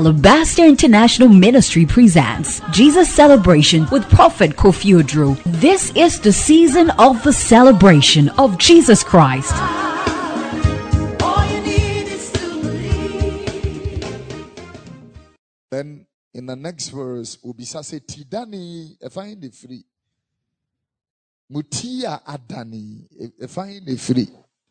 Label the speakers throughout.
Speaker 1: Alabaster International Ministry presents Jesus Celebration with Prophet Kofi Odro. This is the season of the celebration of Jesus Christ.
Speaker 2: Then in the next verse, we'll be say Tidani, if I find the free. Mutia Adani, if I find the free.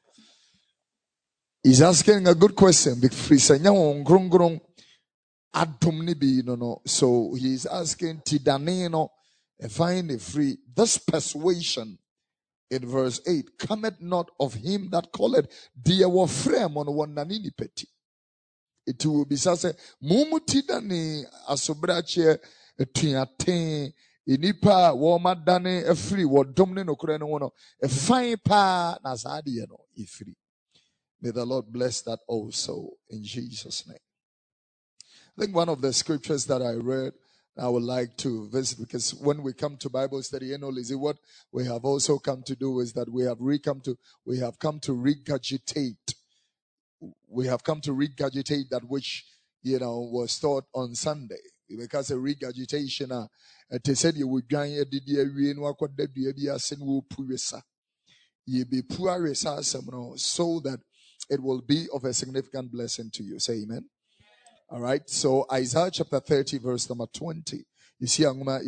Speaker 2: He's asking a good question. Big free sanya grong Adam nibi no. So he's asking Tidani no, if I find the free. This persuasion in verse 8 cometh not of him that calleth dear wa frame on one nanini peti. It will be say mumutida ni asobrache tuate inipa wo madane efiri wo domne no kure no wono e fine pa na saade no ifiri. May the Lord bless that also in Jesus' name. I think one of the scriptures that I read I would like to visit, because when we come to Bible study, what we have also come to do is that we have come to regurgitate. We have come to regurgitate that which, was taught on Sunday. Because a regurgitation, they said you would join a DDA and what the DDA will purisa. Ye be poor so that it will be of a significant blessing to you. Say amen. All right. So Isaiah chapter 30, verse number 20. You see,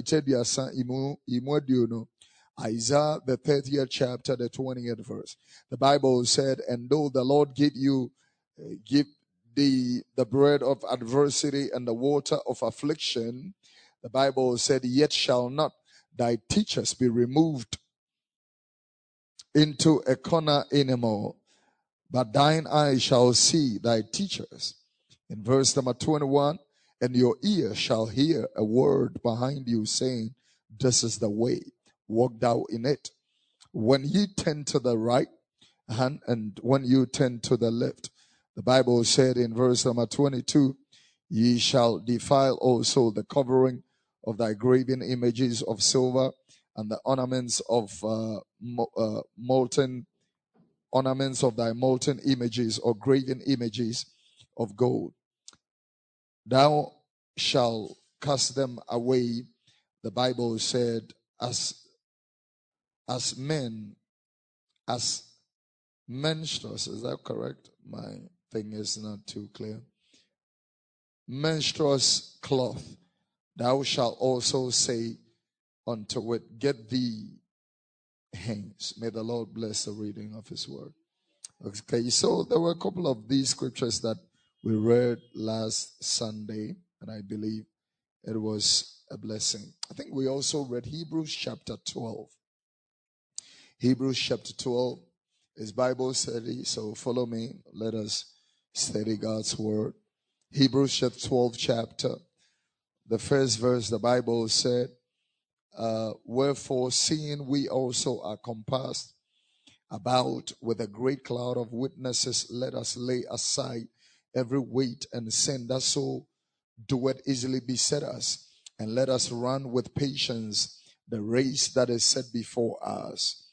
Speaker 2: Isaiah, the 30th chapter, the 20th verse. The Bible said, and though the Lord give thee the bread of adversity and the water of affliction, the Bible said, yet shall not thy teachers be removed into a corner anymore, but thine eyes shall see thy teachers. In verse number 21, and your ear shall hear a word behind you saying, this is the way, walk thou in it. When ye turn to the right hand and when you turn to the left, the Bible said in verse number 22, ye shall defile also the covering of thy graven images of silver and the ornaments of molten ornaments of thy molten images or graven images of gold. Thou shalt cast them away, the Bible said, as menstruous. Is that correct? My thing is not too clear. Menstruous cloth. Thou shalt also say unto it, get thee hence. May the Lord bless the reading of his word. Okay, so there were a couple of these scriptures that we read last Sunday, and I believe it was a blessing. I think we also read Hebrews chapter 12. Hebrews chapter 12 is Bible study, so follow me. Let us study God's word. Hebrews chapter 12 chapter. The first verse, the Bible said, wherefore, seeing we also are compassed about with a great cloud of witnesses, let us lay aside every weight and sin that so doeth easily beset us, and let us run with patience the race that is set before us.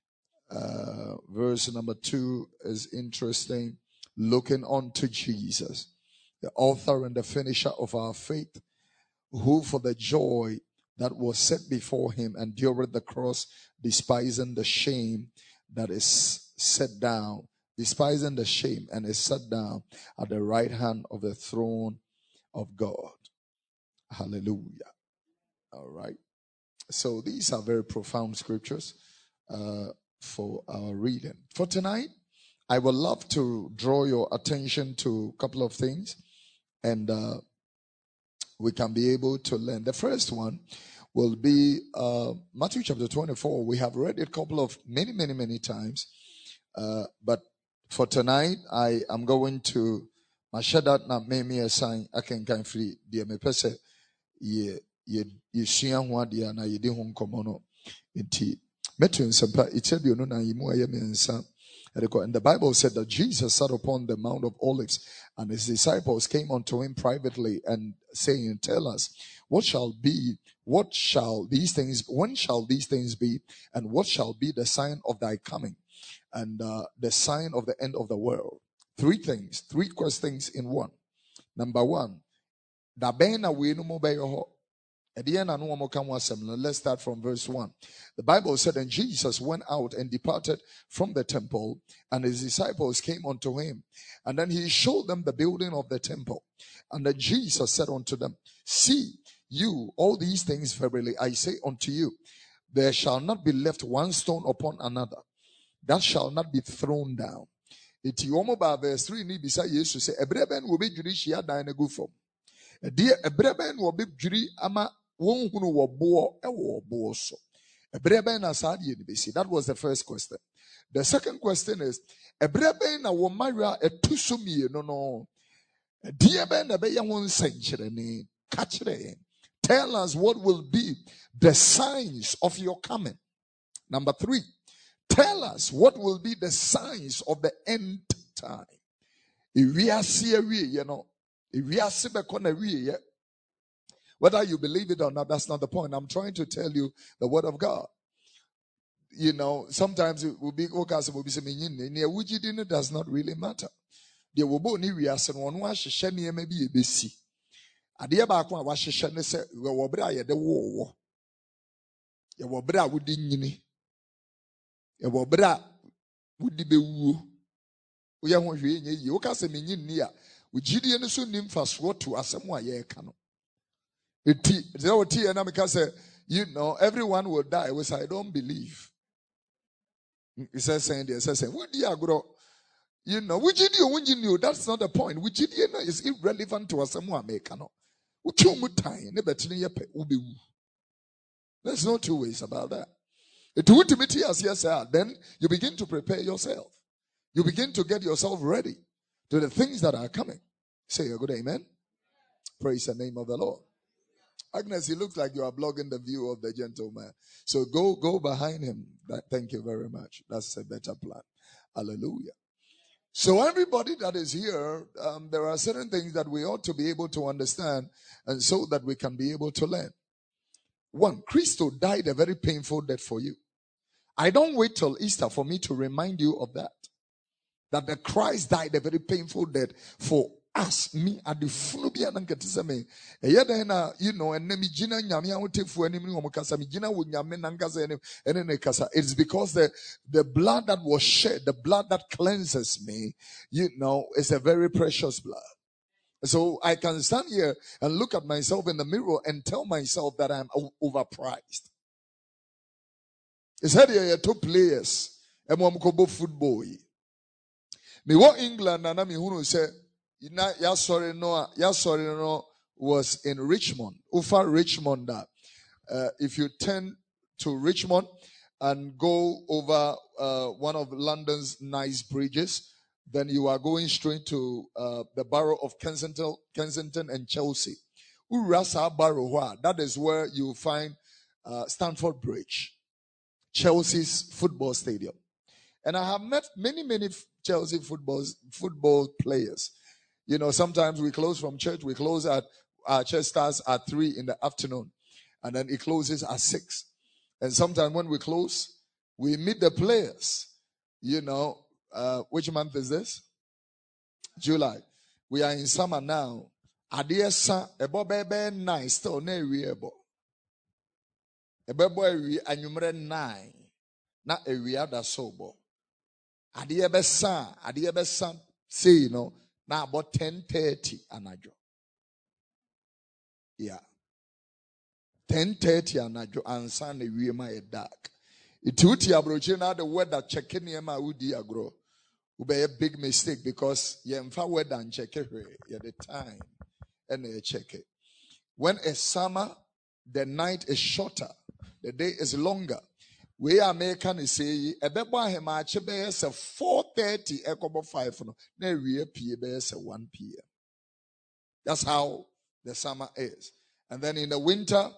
Speaker 2: Verse number 2 is interesting. Looking unto Jesus, the author and the finisher of our faith, who for the joy that was set before him endured the cross, despising the shame that is set down, despising the shame, and is set down at the right hand of the throne of God. Hallelujah. All right. So these are very profound scriptures for our reading. For tonight, I would love to draw your attention to a couple of things, and we can be able to learn. The first one will be Matthew chapter 24. We have read it a couple of many times. But for tonight, I am going to Mashadat na me a sign I can free dear me pese ye shia ho ade na ye di ho nkomono enti metun sempa itebio no na yimu aye me nsa. And the Bible said that Jesus sat upon the Mount of Olives, and his disciples came unto him privately and saying, tell us, when shall these things be, and what shall be the sign of thy coming, and the sign of the end of the world? Three questions in one. Number one, Da ben na we no mo be ho. Let's start from verse 1. The Bible said, and Jesus went out and departed from the temple, and his disciples came unto him. And then he showed them the building of the temple. And then Jesus said unto them, see you all these things, verily I say unto you, there shall not be left one stone upon another that shall not be thrown down. It verse 3 ni bisa Jesus say, ebreben will be judicial dine go from. Dear ebreben will be jury ama won hunu wo bo e wo bo so. Ebreben asadi ni bisi. That was the first question. The second question is, ebreben na wo maria etusumi no. Dear ben ebe ya won senchire ni kachire. Tell us what will be the signs of your coming. Number 3, tell us what will be the signs of the end time. If we are serious, if we are serious, whether you believe it or not, that's not the point. I'm trying to tell you the word of God. Sometimes it will be it does not really matter. There will be any reason one wash shiny maybe a busy. Adia back one wash shiny say, we will bray the war. You will bra with the you will bra with the bewu. We are one you can say me near with Gideon soon nim fast what to as someone ye cano. Everyone will die, which I don't believe. He says, saying, what do you grow? Which you that's not the point. Which is irrelevant to us. There's no two ways about that. Then you begin to prepare yourself. You begin to get yourself ready to the things that are coming. Say a good amen. Praise the name of the Lord. Agnes, it looks like you are blocking the view of the gentleman. So go behind him. Thank you very much. That's a better plan. Hallelujah. So everybody that is here, there are certain things that we ought to be able to understand, and so that we can be able to learn. 1, Christo died a very painful death for you. I don't wait till Easter for me to remind you of that. That the Christ died a very painful death for us, me at the Funubia Nankatisame. It's because the blood that was shed, the blood that cleanses me, is a very precious blood. So I can stand here and look at myself in the mirror and tell myself that I'm overpriced. It's had here 2 players. Football. Me what England and I'm who say sorry no was in Richmond. Ufa Richmond. If you turn to Richmond and go over one of London's nice bridges, then you are going straight to the borough of Kensington and Chelsea. Urasa Borough, that is where you find Stamford Bridge, Chelsea's football stadium. And I have met many Chelsea football players. Sometimes we close from church. We close our church starts at 3 in the afternoon, and then it closes at 6. And sometimes when we close, we meet the players. Which month is this? July. We are in summer now. Adiesa ebo bebe 9 still na ewiebo. Ebebo ewi anyumre 9 na ewia da sobo. Adiebe san say na about 10:30 anajo. Yeah. 10:30 anajo ansa na ewie ma e dark. Ituti abroche na the weather checking yema udi agro. Ube a big mistake because yemfa weather and check it the time and you check it. When it's summer, the night is shorter, the day is longer. We American is say ebeba hema achebe se 4:30 ekobo 5 no na wie pie be se 1 p.m. That's how the summer is. And then in the winter,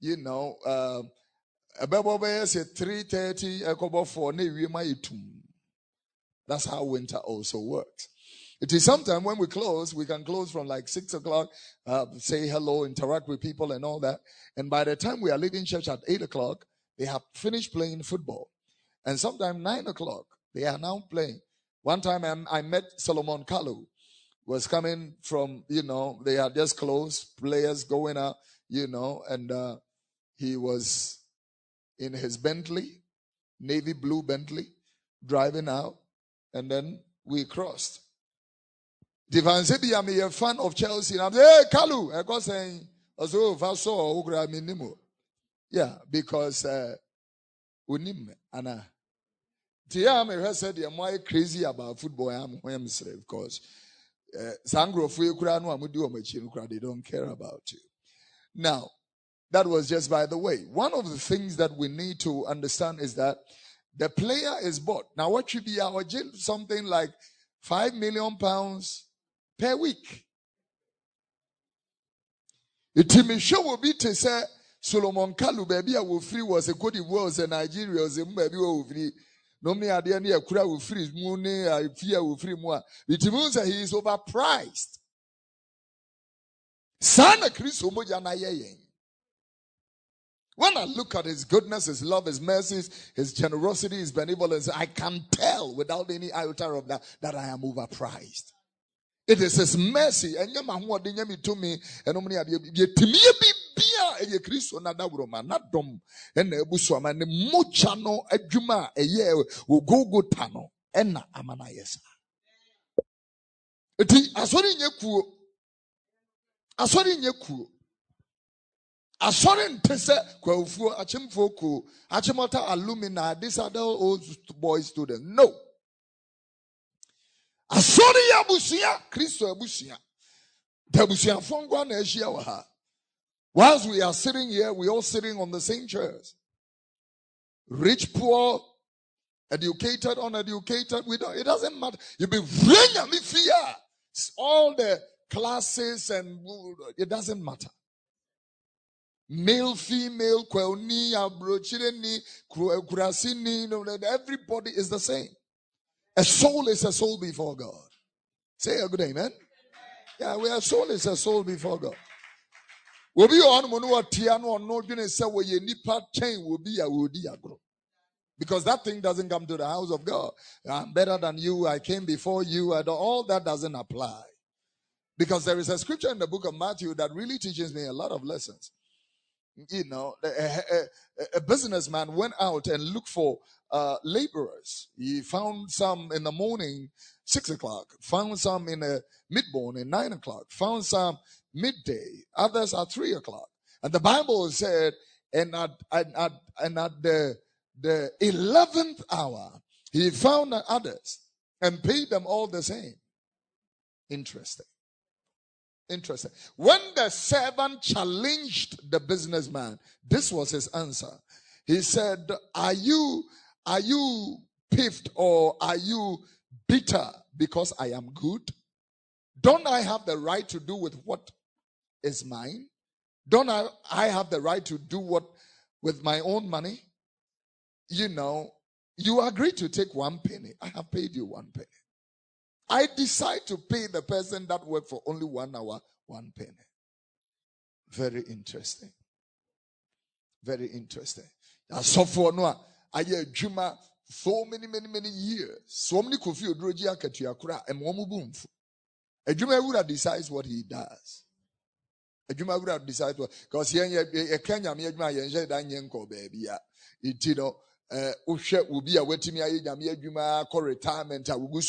Speaker 2: ebeba be se 3:30 ekobo 4 na wie ma etum. That's how winter also works. It is sometimes when we close, we can close from like 6 o'clock, say hello, interact with people and all that. And by the time we are leaving church at 8 o'clock, they have finished playing football. And sometimes 9 o'clock, they are now playing. One time I met Solomon Kalu. was coming from, they had just closed, players going out, and he was in his Bentley, navy blue Bentley, driving out, and then we crossed. Divine Sebi, I'm a fan of Chelsea, and I'm hey, Kalu, I got saying, yeah, because unim Anna. Tia said, I'm why crazy about football. I'm because Sangro they don't care about you. Now, that was just by the way. One of the things that we need to understand is that the player is bought. Now, what should be our jail? Something like £5 million per week. The team show will be to say Solomon Kalu baby will free was a Cote d'Ivoire was a Nigeria was a baby will free. No me idea near Kura will free money I fear will free more. The team says he is overpriced. Sana Chris Omojana yeng. When I look at his goodness, his love, his mercies, his generosity, his benevolence, I can tell without any iota of that I am overpriced. It is his mercy. And yama to me and omni Kristo na dabroma na dom and ebuswama ne mocha no adwuma eye wo gogo tano na amana yesa. Eti asori nyekuo Asori ntese kwa ufuo achimfoko achimota alumina these are the old boy students. No. Asori yabusia Kristo yabusia. Dabusia fongwa na eshia waha. Whilst we are sitting here, we all sitting on the same chairs. Rich, poor, educated, uneducated, it doesn't matter. You be bringing me fear. All the classes and it doesn't matter. Male, female, kwelni, abrochireni, kurasini, everybody is the same. A soul is a soul before God. Say a good amen. Yeah, a soul is a soul before God. Will be on Tiano or no say where ye nipa chain will be a woody agro. Because that thing doesn't come to the house of God. I'm better than you, I came before you, all that doesn't apply. Because there is a scripture in the book of Matthew that really teaches me a lot of lessons. A businessman went out and looked for laborers. He found some in the morning, 6 o'clock, found some in the mid-morning, 9 o'clock, found some midday, others at 3 o'clock. And the Bible said, and at the 11th hour, he found others and paid them all the same. Interesting. When the servant challenged the businessman, this was his answer. He said, are you piffed or are you bitter because I am good? Don't I have the right to do with what is mine? Don't I have the right to do what with my own money? You agreed to take 1 penny. I have paid you 1 penny. I decide to pay the person that worked for only 1 hour 1 penny. Very interesting. Very interesting. So for no, I hear Juma so many years. So many confused Rogia Katiakura and Womubumfu. A Juma would have decides what he does. A Juma would have decided what, because here a Kenya Miajma Yenja Danyanko baby. Ushe will be a wetimi yamia juma call retirement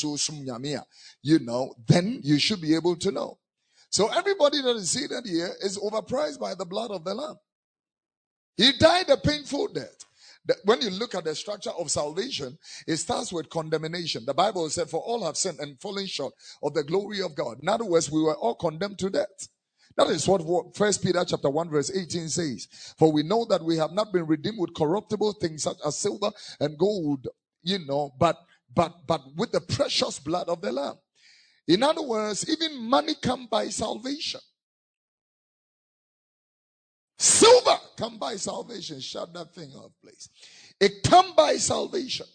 Speaker 2: then you should be able to know. So everybody that is seated here is overpriced by the blood of the Lamb. He died a painful death. When you look at the structure of salvation, it starts with condemnation. The Bible said, for all have sinned and fallen short of the glory of God. In other words, we were all condemned to death. That is what 1 Peter chapter 1 verse 18 says. For we know that we have not been redeemed with corruptible things such as silver and gold, but with the precious blood of the Lamb. In other words, even money can buy salvation. Silver can buy salvation. Shut that thing off, please. It can buy salvation.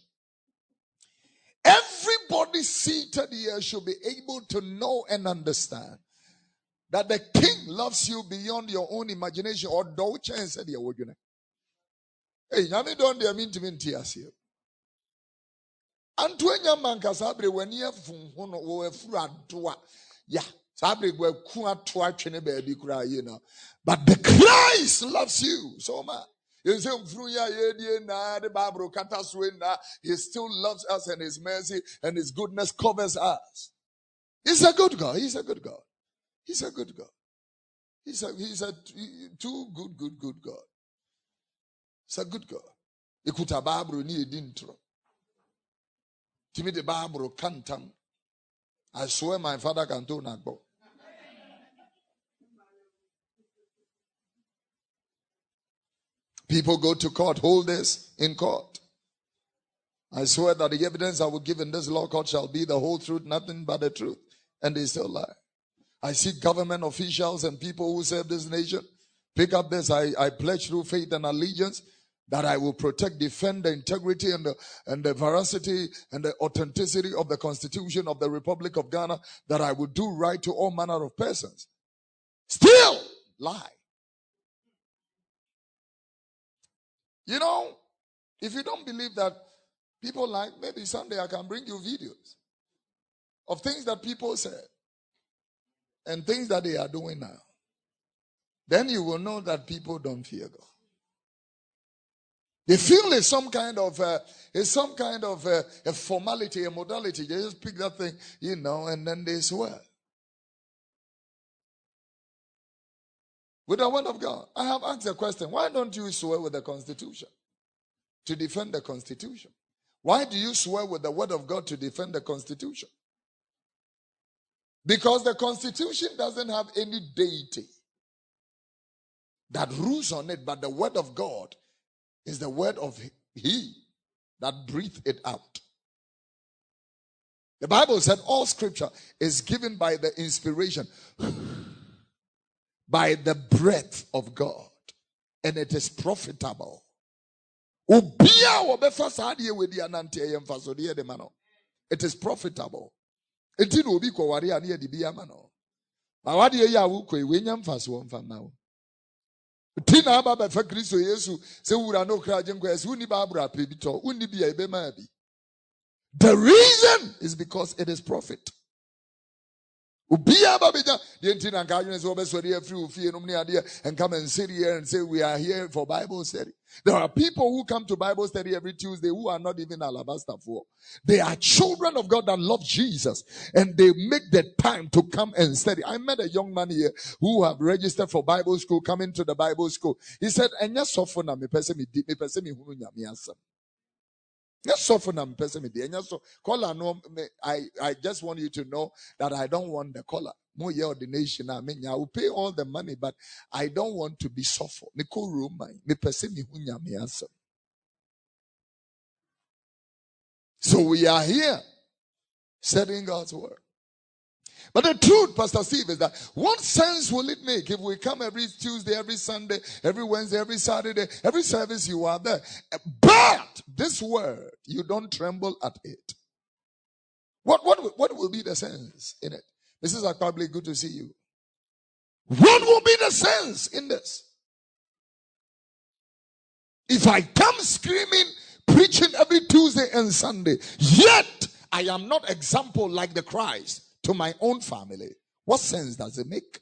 Speaker 2: Everybody seated here should be able to know and understand that the King loves you beyond your own imagination or do chance said you. Hey, yami don't they mean to mean tears here. And when your man casabre when you have Yeah. But the Christ loves you so much. He still loves us, and his mercy and his goodness covers us. He's a good God. He's a good God. He's a good God. He's a too good God. He's a good God. Ikuta babro ni edintro. Timi de babro kantam. I swear my father can do nagbo. People go to court, hold this in court. I swear that the evidence I will give in this law court shall be the whole truth, nothing but the truth. And they still lie. I see government officials and people who serve this nation pick up this. I pledge through faith and allegiance that I will protect, defend the integrity and the veracity and the authenticity of the Constitution of the Republic of Ghana, that I will do right to all manner of persons. Still lie. You know, if you don't believe that people lie, maybe someday I can bring you videos of things that people said and things that they are doing now. Then you will know that people don't fear God. They feel it's some kind of a formality, a modality. They just pick that thing, and then they swear. With the word of God, I have asked the question, why don't you swear with the Constitution to defend the Constitution? Why do you swear with the word of God to defend the Constitution? Because the Constitution doesn't have any deity that rules on it, but the word of God is the word of He that breathed it out. The Bible said all scripture is given by the inspiration, by the breath of God, and it is profitable. It is profitable. The reason is because it is profit. And come and sit here and say we are here for Bible study. There are people who come to Bible study every Tuesday who are not even alabaster for. They are children of God that love Jesus, and they make the time to come and study. I met a young man here who have registered for Bible school, coming to the Bible school. He said, I just want you to know that I don't want the color. More ordination. I will pay all the money, but I don't want to be suffer. So we are here studying God's word. But the truth, Pastor Steve, is that what sense will it make if we come every Tuesday, every Sunday, every Wednesday, every Saturday, every service you are there, but this word, you don't tremble at it? What will be the sense in it? Mrs. Akpabli, good to see you. What will be the sense in this? If I come screaming, preaching every Tuesday and Sunday, yet I am not example like the Christ to my own family, what sense does it make?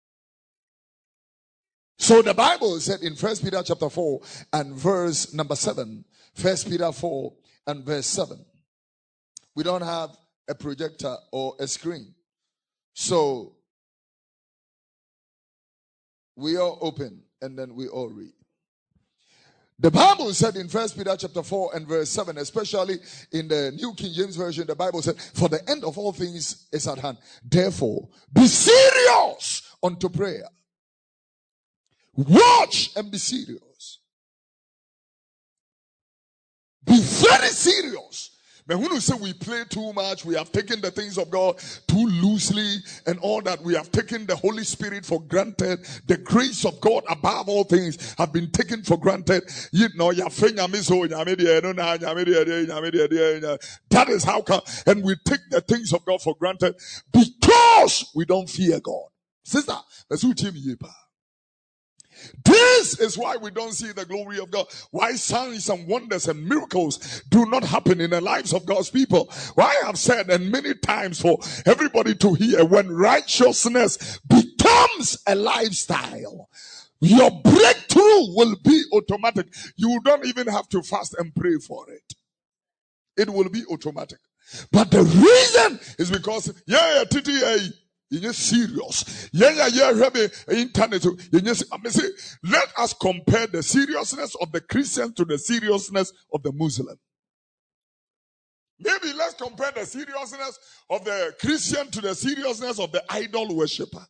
Speaker 2: So the Bible said in 1 Peter chapter 4 and verse number 7, 1 Peter 4 and verse 7. We don't have a projector or a screen. So we all open and then we all read. The Bible said in 1 Peter chapter 4 and verse 7, especially in the New King James Version, the Bible said, for the end of all things is at hand. Therefore, be serious unto prayer. Watch and be serious. Be very serious. But when we say we play too much, we have taken the things of God too loosely and all that. We have taken the Holy Spirit for granted. The grace of God above all things have been taken for granted. That is how come. And we take the things of God for granted because we don't fear God. Sister, This is why we don't see the glory of God. Why signs and wonders and miracles do not happen in the lives of God's people. Why I have said, and many times for everybody to hear, when righteousness becomes a lifestyle, your breakthrough will be automatic. You don't even have to fast and pray for it. It will be automatic. But the reason is because, TTA, you're serious. Internet. Let us compare the seriousness of the Christian to the seriousness of the Muslim. Maybe let's compare the seriousness of the Christian to the seriousness of the idol worshipper.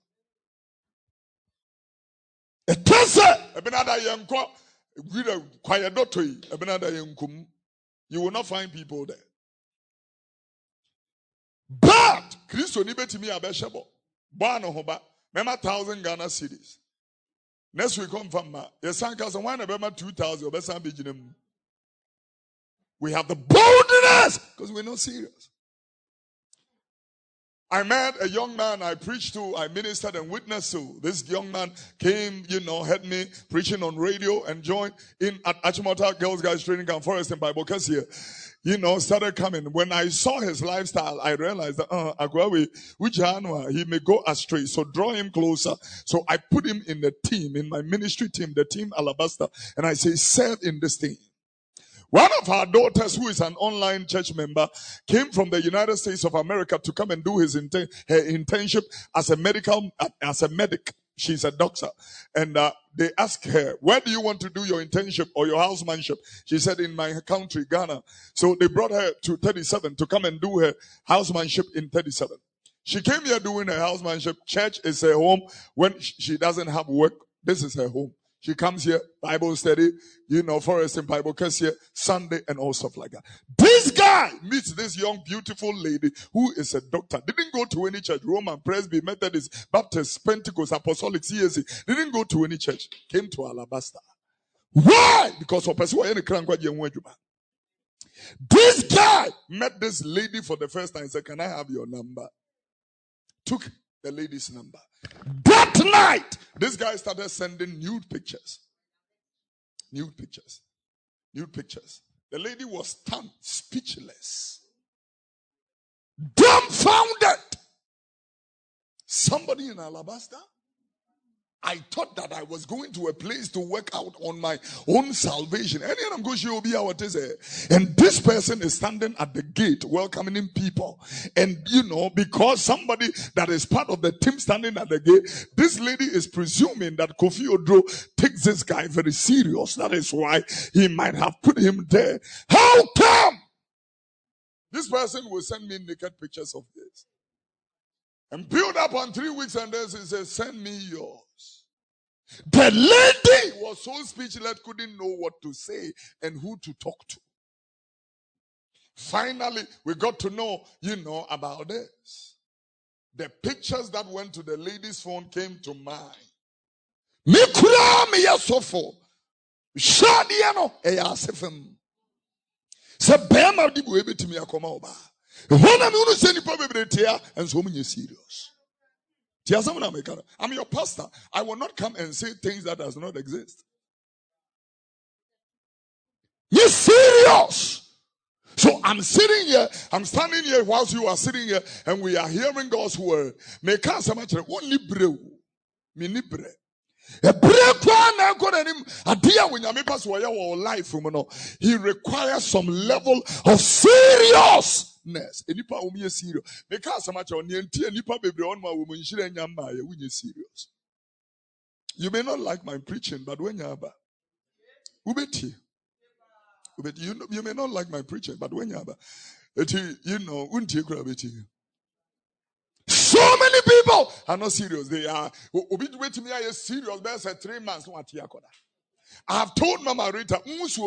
Speaker 2: You will not find people there. But Christo ni betimi abeshebo. Ba no hoba. Mema 1,000 Ghana cedis. Next week come from ma. Yesanka so why na bema 2,000 obesan beginem. We have the boldness because we're not serious. I met a young man I preached to, I ministered and witnessed to. This young man came, heard me preaching on radio and joined in at Achimota Girls Guys Training Camp Forest in Bible Cassia. Started coming. When I saw his lifestyle, I realized that, he may go astray. So draw him closer. So I put him in the team, in my ministry team, the team Alabaster. And I say, serve in this team. One of our daughters, who is an online church member, came from the United States of America to come and do her internship as a medic. She's a doctor. And they asked her, where do you want to do your internship or your housemanship? She said, in my country, Ghana. So they brought her to 37 to come and do her housemanship in 37. She came here doing her housemanship. Church is her home. When she doesn't have work, this is her home. She comes here, Bible study, Forest in Bible Cassia, Sunday and all stuff like that. This guy meets this young, beautiful lady who is a doctor. Didn't go to any church, Roman, Presby, Methodist, Baptist, Pentecost, Apostolic, CSC. Didn't go to any church. Came to Alabaster. Why? Because of this guy met this lady for the first time. Said, can I have your number? Took the lady's number. That night, this guy started sending nude pictures. Nude pictures. Nude pictures. The lady was stunned, speechless, dumbfounded. Somebody in Alabaster? I thought that I was going to a place to work out on my own salvation. And this person is standing at the gate welcoming people. And because somebody that is part of the team standing at the gate, this lady is presuming that Kofi Odro takes this guy very serious. That is why he might have put him there. How come? This person will send me naked pictures of this. And build up on 3 weeks, and then he says, send me yours. The lady was so speechless, couldn't know what to say and who to talk to. Finally, we got to know, about this. The pictures that went to the lady's phone came to mind. Serious. I'm your pastor. I will not come and say things that does not exist. You're serious. So I'm sitting here, I'm standing here whilst you are sitting here, and we are hearing God's word. Me can't say much. Only brew. Me ni bre. He requires some level of seriousness. You may not like my preaching, but when you may not like my preaching, but when so many people are not serious. They are serious. There's 3 months. I have told Mama Rita,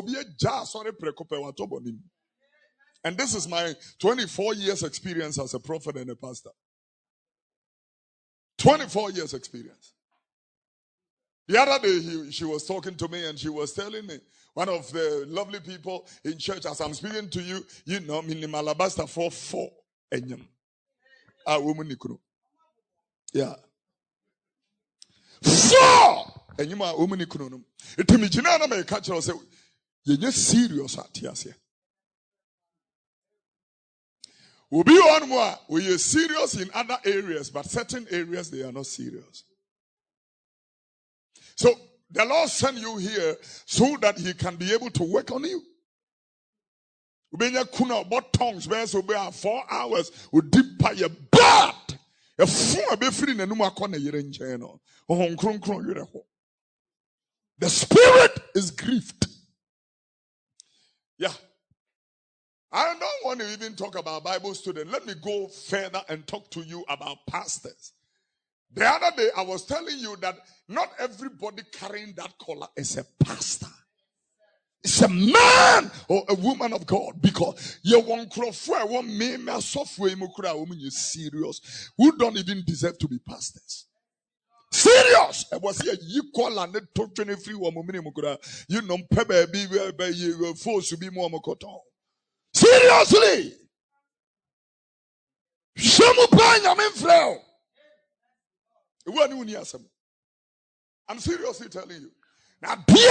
Speaker 2: and this is my 24 years experience as a prophet and a pastor. 24 years experience. The other day, she was talking to me and she was telling me, one of the lovely people in church, as I'm speaking to you, Alabaster for 4 enyam. A woman nikuru. Yeah. 4! and you ma woman econom. It to me, Jinana may catch us. You're serious at Tiasia. We'll be on more. We are serious in other areas, but certain areas they are not serious. So the Lord sent you here so that He can be able to work on you. Ubenya kuna about tongues, where so be 4 hours with deep fire bad. A fool be free in the numa corner yere ncheno. The spirit is grieved. Yeah. I don't want to even talk about Bible students. Let me go further and talk to you about pastors. The other day, I was telling you that not everybody carrying that collar is a pastor. It's a man or a woman of God, because you want software you serious, who don't even deserve to be pastors. Serious. I was here. You call and talk 23 woman. You know, baby, you forced to be more mokoton. Seriously. I'm seriously telling you. Now,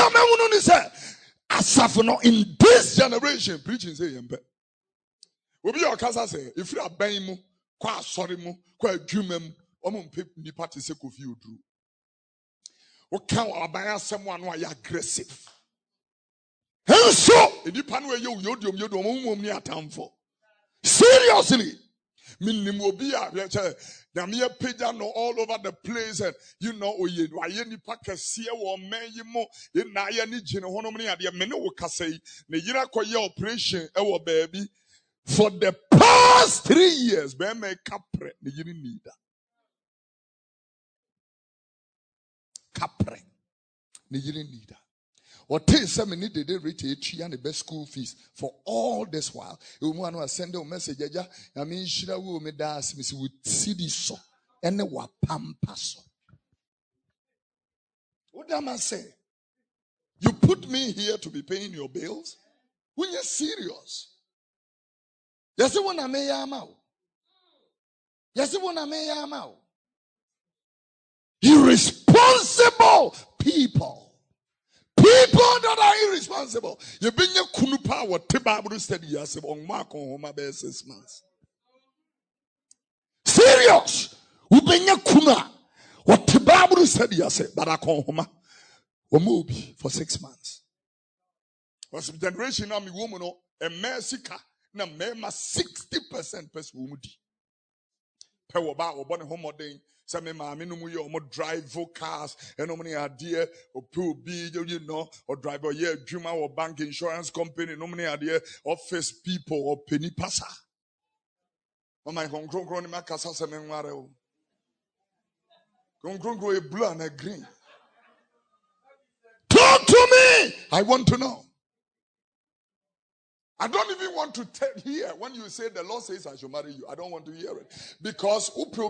Speaker 2: in this generation, preaching say yempe. Obi your kasa say if you are buying mu, kwa sorry mu, kwa adwuma mu, omo mpe ni party say Kofi Oduru. O kan aban someone who are aggressive. And so, in pan where you omo ni atamfo. Seriously. Minimobia, Namia Pija no all over the place, and you know, Wayeni Pakasia or Mayimo, in Nayani Genohonomia, the Menowaka say, Nayira Koya operation, our baby, for the past 3 years, Beme Capre, the Unida Capre, the Unida. Or tell some need they reach and the best school fees for all this while. You want to send a message, I mean, Shira will me das, Miss with CD so and the wapampaso. What am I say? You put me here to be paying your bills? When you're serious. Yes, one I may am. Yes, one I may am. Irresponsible people. People that are irresponsible. You bring your kunupa what Tibabu study yourself on Mark on Homa Bear 6 months. Serious. You bring your kuna what Tibabu study yourself, but I call Homa or Mobi for 6 months. Was a generation of me woman or a Mexica na mema 60% person wumudi. Power about or bonnet homo day. Some of drive cars and no many idea or pool be you know or driver dreamer or bank insurance company no many idea office people or penny passer. Oh my home grown my casa semen grow a blue and a green. Talk to me. I want to know. I don't even want to hear when you say the Lord says I should marry you. I don't want to hear it. Because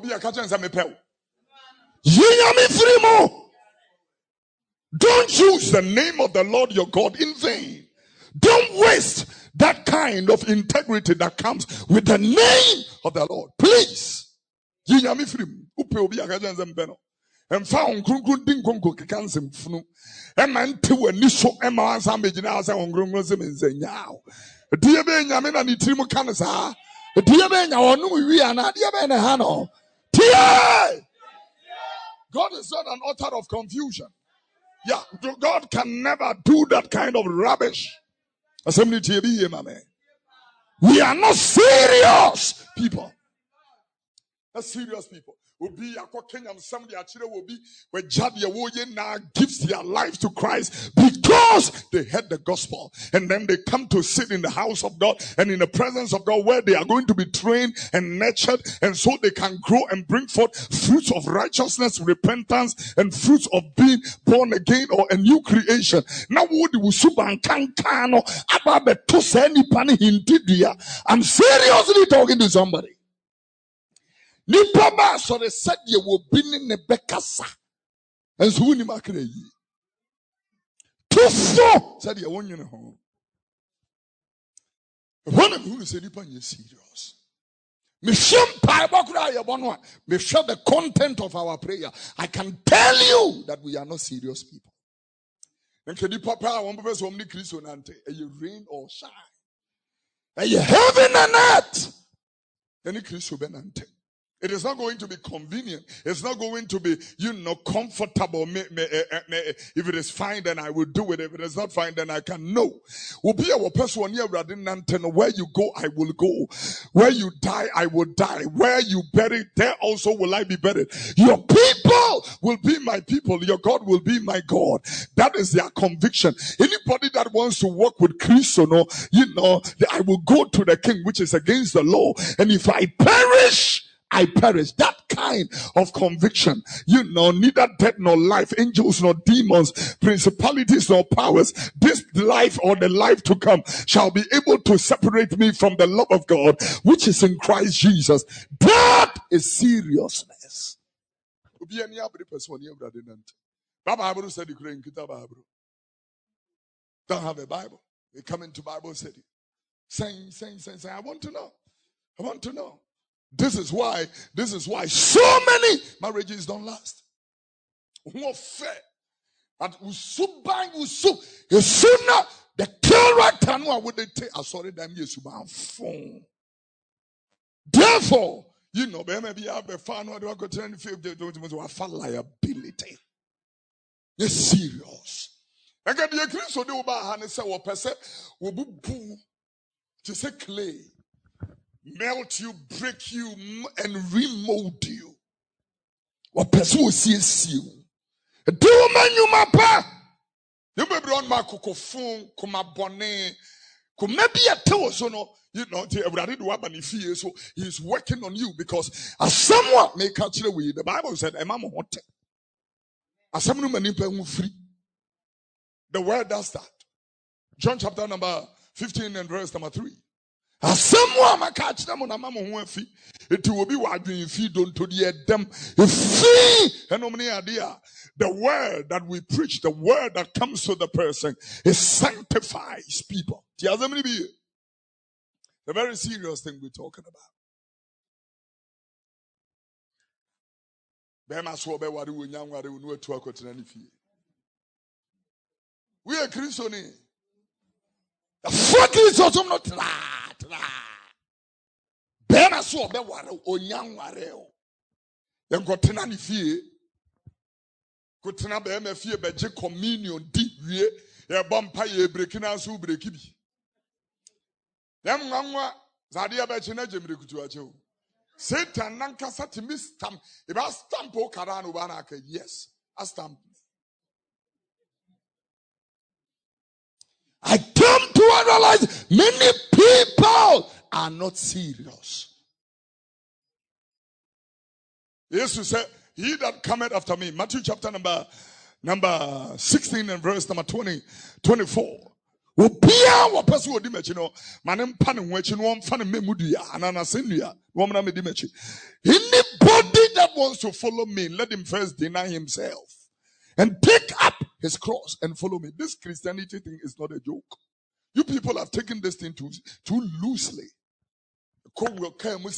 Speaker 2: don't use the name of the Lord your God in vain. Don't waste that kind of integrity that comes with the name of the Lord. Please. And found Grun Gongo Kansam Funu. A man to a niso Emma Sambajina on Grungosim and say now. Dear Benjamin and the Timo Canasa. Dear Benjamin, we are not dear Ben Hano. God is not an author of confusion. Yeah, God can never do that kind of rubbish. Assembly TV, my man. We are not serious people. Not serious people. Will be somebody actually will be where Jadia now gives their life to Christ because they heard the gospel, and then they come to sit in the house of God and in the presence of God where they are going to be trained and nurtured, and so they can grow and bring forth fruits of righteousness, repentance, and fruits of being born again or a new creation. Now what do I'm seriously talking to somebody. Nipa so they said you will be in the bekasa. And so when you make it, too said you won't home. One of who said Nipa is serious. Me share the content of our prayer. I can tell you that we are not serious people. Rain or shine. Heaven and earth. It is not going to be convenient. It's not going to be, comfortable. If it is fine, then I will do it. If it is not fine, then I can. No. Where you go, I will go. Where you die, I will die. Where you bury, there also will I be buried. Your people will be my people. Your God will be my God. That is their conviction. Anybody that wants to walk with Christ, I will go to the king, which is against the law. And if I perish, I perish. That kind of conviction, neither death nor life, angels nor demons, principalities nor powers, this life or the life to come shall be able to separate me from the love of God, which is in Christ Jesus. That is seriousness. Don't have a Bible. We come into Bible study. Saying, I want to know. This is why so many marriages don't last. The character no would they take sorry them yes phone. Therefore, maybe I be fan or go to liability. It's serious. I got the Christ so do ba han say wo pese wo bubu to say clay. Melt you, break you, and remold you. What person will see you? Do man you mapa? You may be on my phone, come up bonnet, come maybe a tell so no, so he's working on you because as someone may catch the way. The Bible said, "Emma what?" As someone may free. The word does that. John chapter number 15 and verse number 3. As someone may catch them on a mama who fee, it will be what you feed on to the them. Fee and idea. The word that we preach, the word that comes to the person, it sanctifies people. The very serious thing we're talking about. We are Christian. The fuck is also not Bema so be ware onyan ware o. Yen kotena ni fie. Kotena be ma fie be je communion di wie. Ye bompa ye breki na so breki bi. Yam nwanwa zade ya be che na je brekutu ache o. Satan nanka sat mi stamp. E ba stamp o kara no ba na aka yes. A stamp. I come to realize many people are not serious. Jesus said, "He that cometh after me," Matthew chapter number 16 and verse number 24. Anybody that wants to follow me, let him first deny himself and take up his cross and follow me. This Christianity thing is not a joke. You people have taken this thing too loosely. But I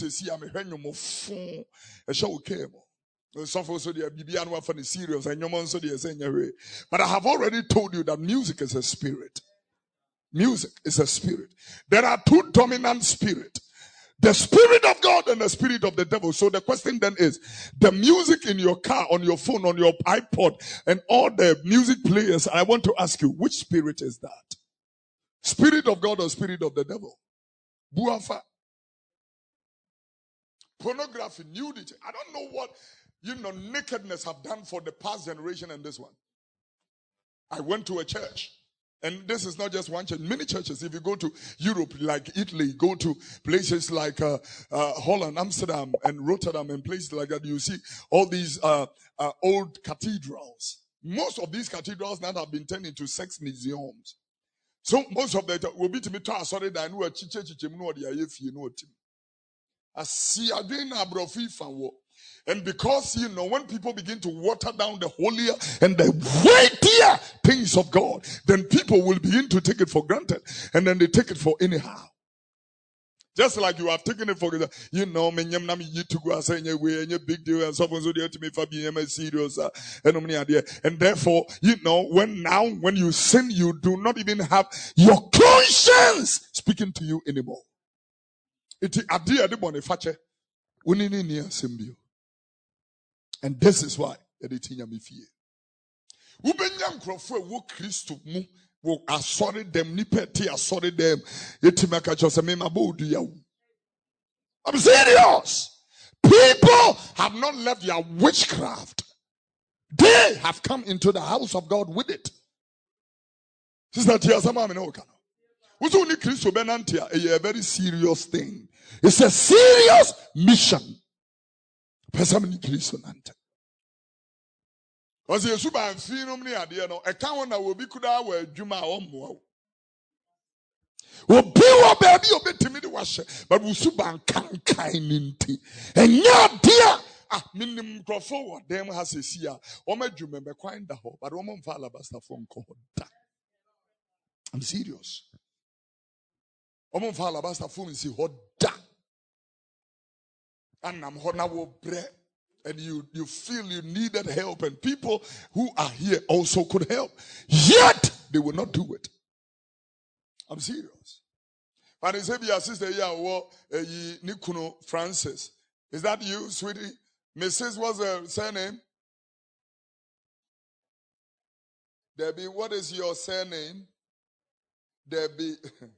Speaker 2: have already told you that music is a spirit. Music is a spirit. There are two dominant spirits. The spirit of God and the spirit of the devil. So the question then is, the music in your car, on your phone, on your iPod, and all the music players, I want to ask you, which spirit is that? Spirit of God or spirit of the devil? Buafa. Pornography, nudity. I don't know what, nakedness have done for the past generation and this one. I went to a church. And this is not just one church. Many churches, if you go to Europe, like Italy, go to places like Holland, Amsterdam, and Rotterdam, and places like that, you see all these old cathedrals. Most of these cathedrals now have been turned into sex museums. So most of them will be to me sorry that I know a chiche no the ayefi no team. And because, when people begin to water down the holier and the weightier things of God, then people will begin to take it for granted. And then they take it for anyhow. Just like you have taken it for granted. You know, me to go say any big deal and someone so to me for being serious and therefore, you know, when you sin, you do not even have your conscience speaking to you anymore. And this is why will assorted them, nipeti assorted them. I'm serious. People have not left their witchcraft. They have come into the house of God with it. Sister Tia, some of you who's only Christo Benantia, a very serious thing. It's a serious mission. Personally, Christo Nante. Because you super and feel no idea no. A count that will be could have where Juma or more. Will be what baby obey to me the washer, but we super and can't kind into. And yeah, dear, minimum crop forward. Them has a seer. Or my Juma be quite the whole, but woman fall abasta phone call. I'm serious. Woman fall abasta phone and see what da. And I'm honor bread. And you feel you needed help, and people who are here also could help. Yet they will not do it. I'm serious. But it's heavy sister Nikuno Francis. Is that you, sweetie? Mrs. What's her surname? Debbie, what is your surname? Debbie.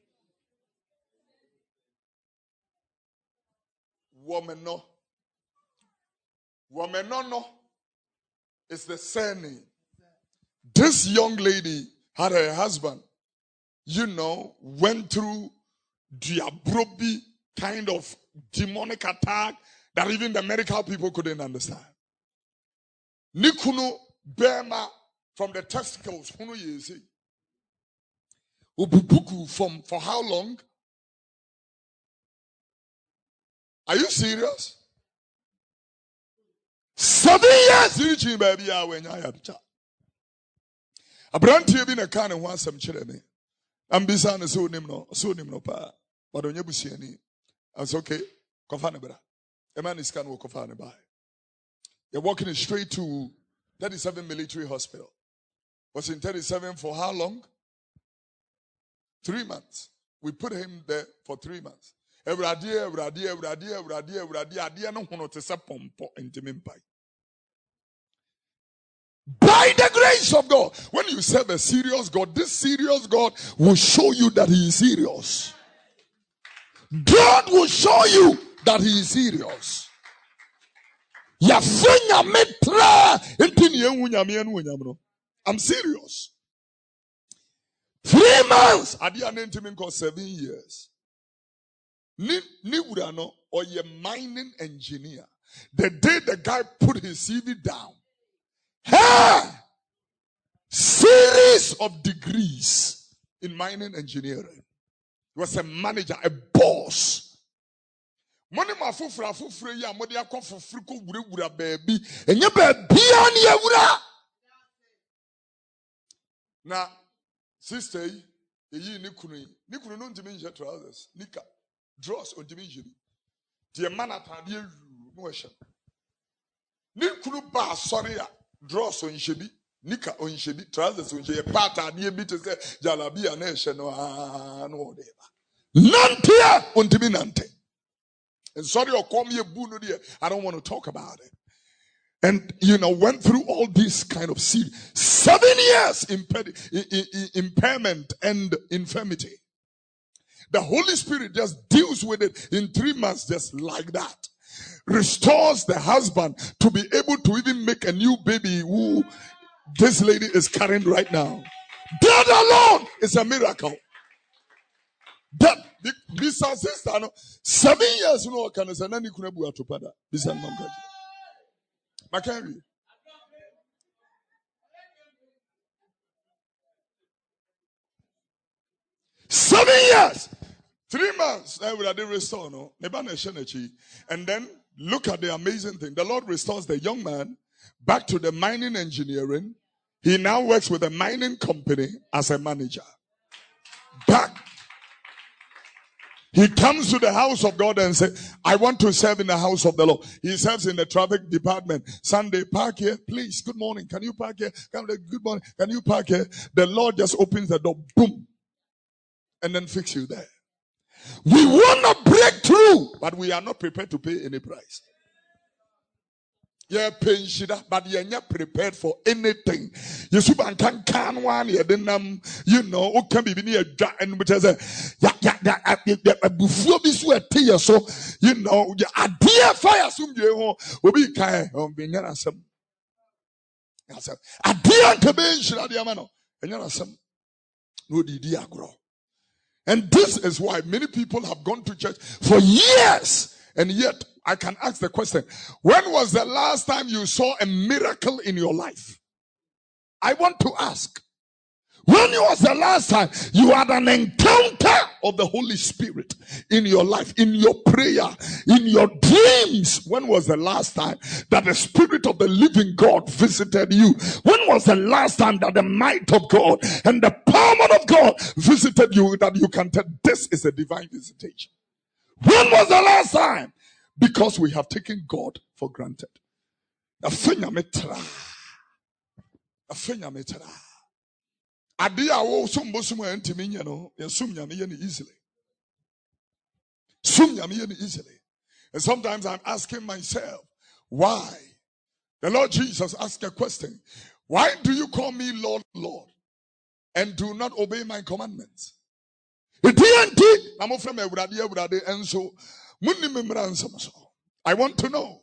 Speaker 2: Woman no. Wamenono is the surname. This young lady had her husband, went through Diabrobi kind of demonic attack that even the medical people couldn't understand. Nikunu Bema from the testicles, Ububuku for how long? Are you serious? 7 years reaching baby when I had a child. A brand here been a kind of one some children. I'm beside so name no pa. But on your busiani, I was okay. Cofanabra. A man is can walk by. You're walking straight to 37 military hospital. Was in 37 for how long? 3 months. We put him there for 3 months. Every idea, no one to say pompo into mimpai. By the grace of God, when you serve a serious God, this serious God will show you that He is serious. God will show you that He is serious. I'm serious. 3 months. I didn't call 7 years. Niwurano or a mining engineer. The day the guy put his CV down, series of degrees in mining engineering. He was a manager, a boss. Money ma fufra ya modi akọ fufriko wura baby. Enye baby ani ewura. Na sister yi nikunu no ntimi nje trousers, nika. Draws on division. The man at the no question. Nikunu ba sorry draws on shebi, nika on shebi, trousers on shebi, part at the bit to say jalabi and nation no whatever. Nante on diminante. And sorry or call me a boo dear. I don't want to talk about it. And went through all this kind of 7 years impairment and infirmity. The Holy Spirit just deals with it in 3 months, just like that. Restores the husband to be able to even make a new baby who this lady is carrying right now. That alone is a miracle. That this sister, 7 years, can I say, Nani Kunebu Atopada? This is Macari. Seven years. 3 months. And then look at the amazing thing. The Lord restores the young man back to the mining engineering. He now works with a mining company as a manager. Back. He comes to the house of God and says, I want to serve in the house of the Lord. He serves in the traffic department. Sunday, park here, please. Good morning. Can you park here? Good morning. Can you park here? The Lord just opens the door, boom, and then fix you there. We want to break through, but we are not prepared to pay any price. Yeah, but you're not prepared for anything. You can one, you know, can be near and which is before this were tear, so you know, a dear fire soon you will be kind of being some. A dear cabin, and you're some no dear grow. And this is why many people have gone to church for years, and yet I can ask the question, when was the last time you saw a miracle in your life? I want to ask, when was the last time you had an encounter of the Holy Spirit in your life, in your prayer, in your dreams? When was the last time that the Spirit of the living God visited you? When was the last time that the might of God and the power of God visited you, that you can tell this is a divine visitation? When was the last time? Because we have taken God for granted. Adia wo sumbo sumo entimi nye no yesum nyame ye ni easily. Sum nyame ye ni easily. And sometimes I'm asking myself, why? The Lord Jesus asked a question. Why do you call me Lord, Lord, and do not obey my commandments? I want to know.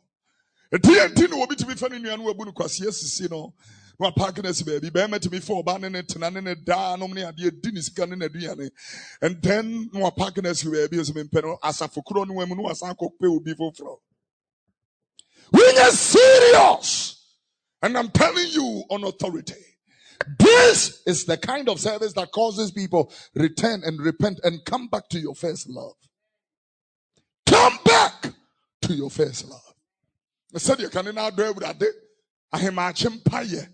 Speaker 2: No parkiness baby, bear to me for banning it and down only a dear dinis gun in a diane. And then no parkiness baby as in penal as a for crown women who as uncle will be for flow. We are serious. And I'm telling you on authority. This is the kind of service that causes people return and repent and come back to your first love. Come back to your first love. I said you can now do that. I am a chimpaye.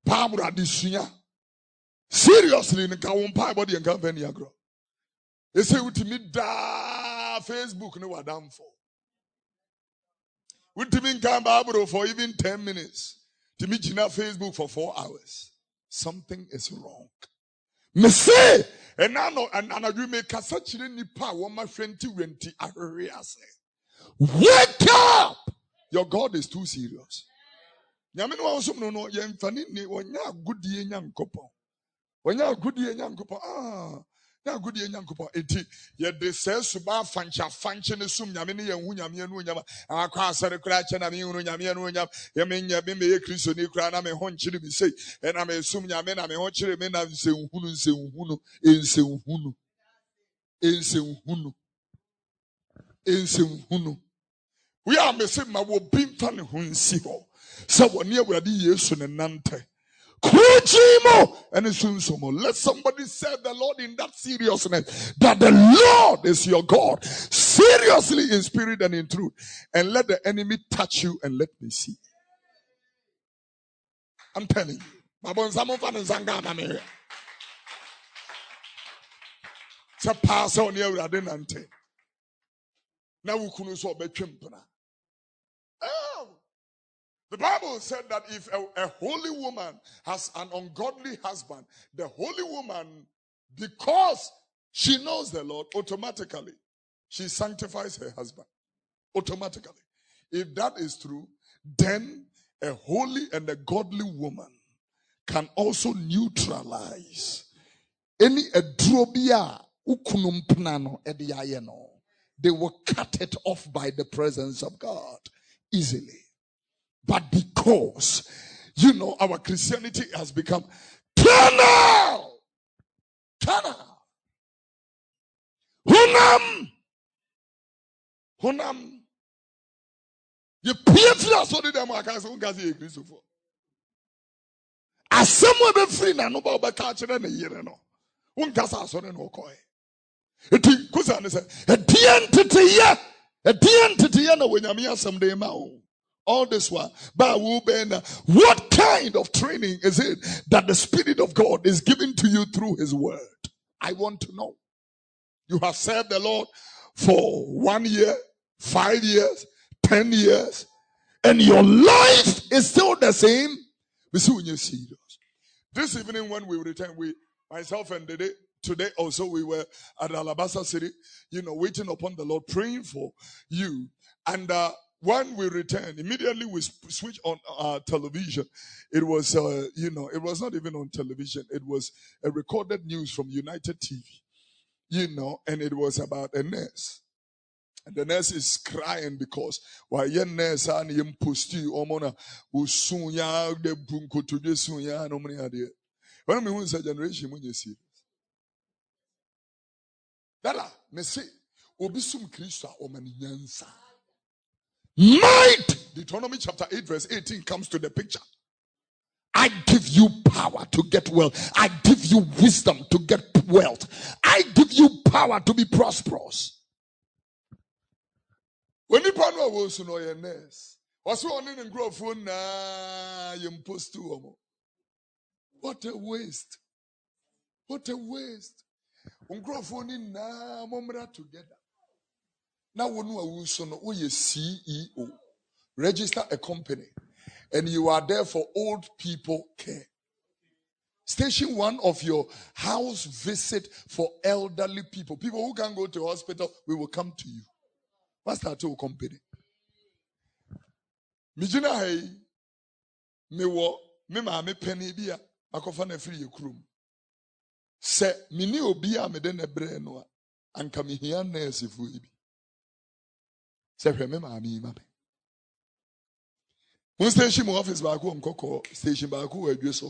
Speaker 2: Seriously, in the body and company agro. They say with me da Facebook no adam for. With me come for even 10 minutes. To me Gina Facebook for 4 hours. Something is wrong. Me say, and I know, and I do make a such a nipa one my friend to renti area say. Wake up! Your God is too serious. Nyame no also no yemfani ni wonya agudie nyankopon. Wonya agudie nyankopon. Na agudie nyankopon enti ye de se suba fanche ne sum nyame ne yenhu nyame no nyama akwa asere kura che na me hunu nyame no nyam ye menya me me Kristo ni kura na me ho nchire bi sei e na me sum nyame na me ho chire me na nsenhunu ensenhunu we are me say ma wo bimfa ne ho nsi ho. So when you are Yesu ne nante. Let somebody serve the Lord in that seriousness, that the Lord is your God, seriously in spirit and in truth, and let the enemy touch you and let me see. I'm telling you. So pass on here with nante. Now we couldn't so be chimpana. The Bible said that if a holy woman has an ungodly husband, the holy woman, because she knows the Lord, automatically, she sanctifies her husband. Automatically. If that is true, then a holy and a godly woman can also neutralize any adrobia ukunumplano ediayeno. They will cut it off by the presence of God easily. But because, you know, our Christianity has become carnal. Hunam. You pay so the them aka so ngazi Christopher. Asemo be free na no ba ka kire na yire no. Unkasa so ne no koy. Eti kusa ne se, e dientity ya na wenyame asem de ma o. All this while, what kind of training is it that the Spirit of God is giving to you through His Word? I want to know. You have served the Lord for 1 year, 5 years, 10 years, and your life is still the same. We see when you're serious. This evening when we return, myself and Dede, today also we were at Alabasta City, waiting upon the Lord, praying for you. And when we returned, immediately we switched on our television. It was, it was not even on television. It was a recorded news from United TV, and it was about a nurse. And the nurse is crying because why nurse and him posti omona usunya de bunko to the sunya no many idea. When me who say generation when you see Dala me say obisum Christa omani nyansa. Might Deuteronomy chapter 8 verse 18 comes to the picture. I give you power to get wealth. I give you wisdom to get wealth. I give you power to be prosperous. When you plan was no your nurse, was one in grow phone na post to what a waste. What a waste. Grow phone in na momra together. Now when we no CEO, register a company, and you are there for old people care. Station 1 of your house visit for elderly people. People who can't go to hospital, we will come to you. What's that company? Mijina hey, me penny bia, akofana free your crew. Se mini obia me den ebre no anka me hia nurse fu ibi. Se hwe me ma mi mabe. One station office ba ko nkoko, station ba ko adwe so.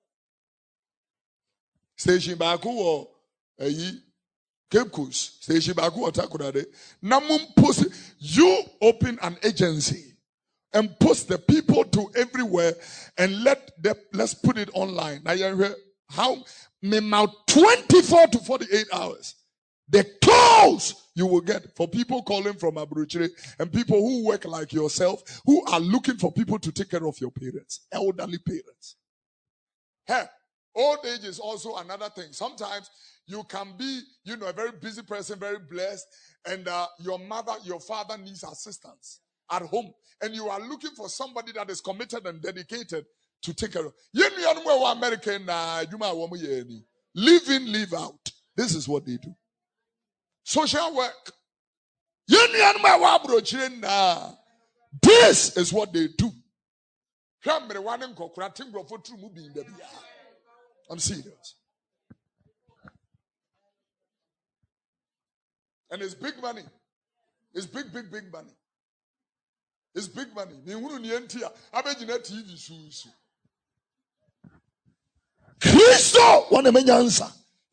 Speaker 2: Station ba ko wo ayi Cape Coast, station ba ko Otakorade. Na mum post you open an agency and post the people to everywhere and let's put it online. Now you hear how about 24 to 48 hours. The calls you will get for people calling from Aburuchiri and people who work like yourself who are looking for people to take care of your parents, elderly parents. Hey, old age is also another thing. Sometimes you can be, a very busy person, very blessed, and your mother, your father needs assistance at home, and you are looking for somebody that is committed and dedicated to take care of. American live in, live out. This is what they do. Social work. This is what they do. I'm serious. And it's big money. It's big money. It's big money. Christo want to answer.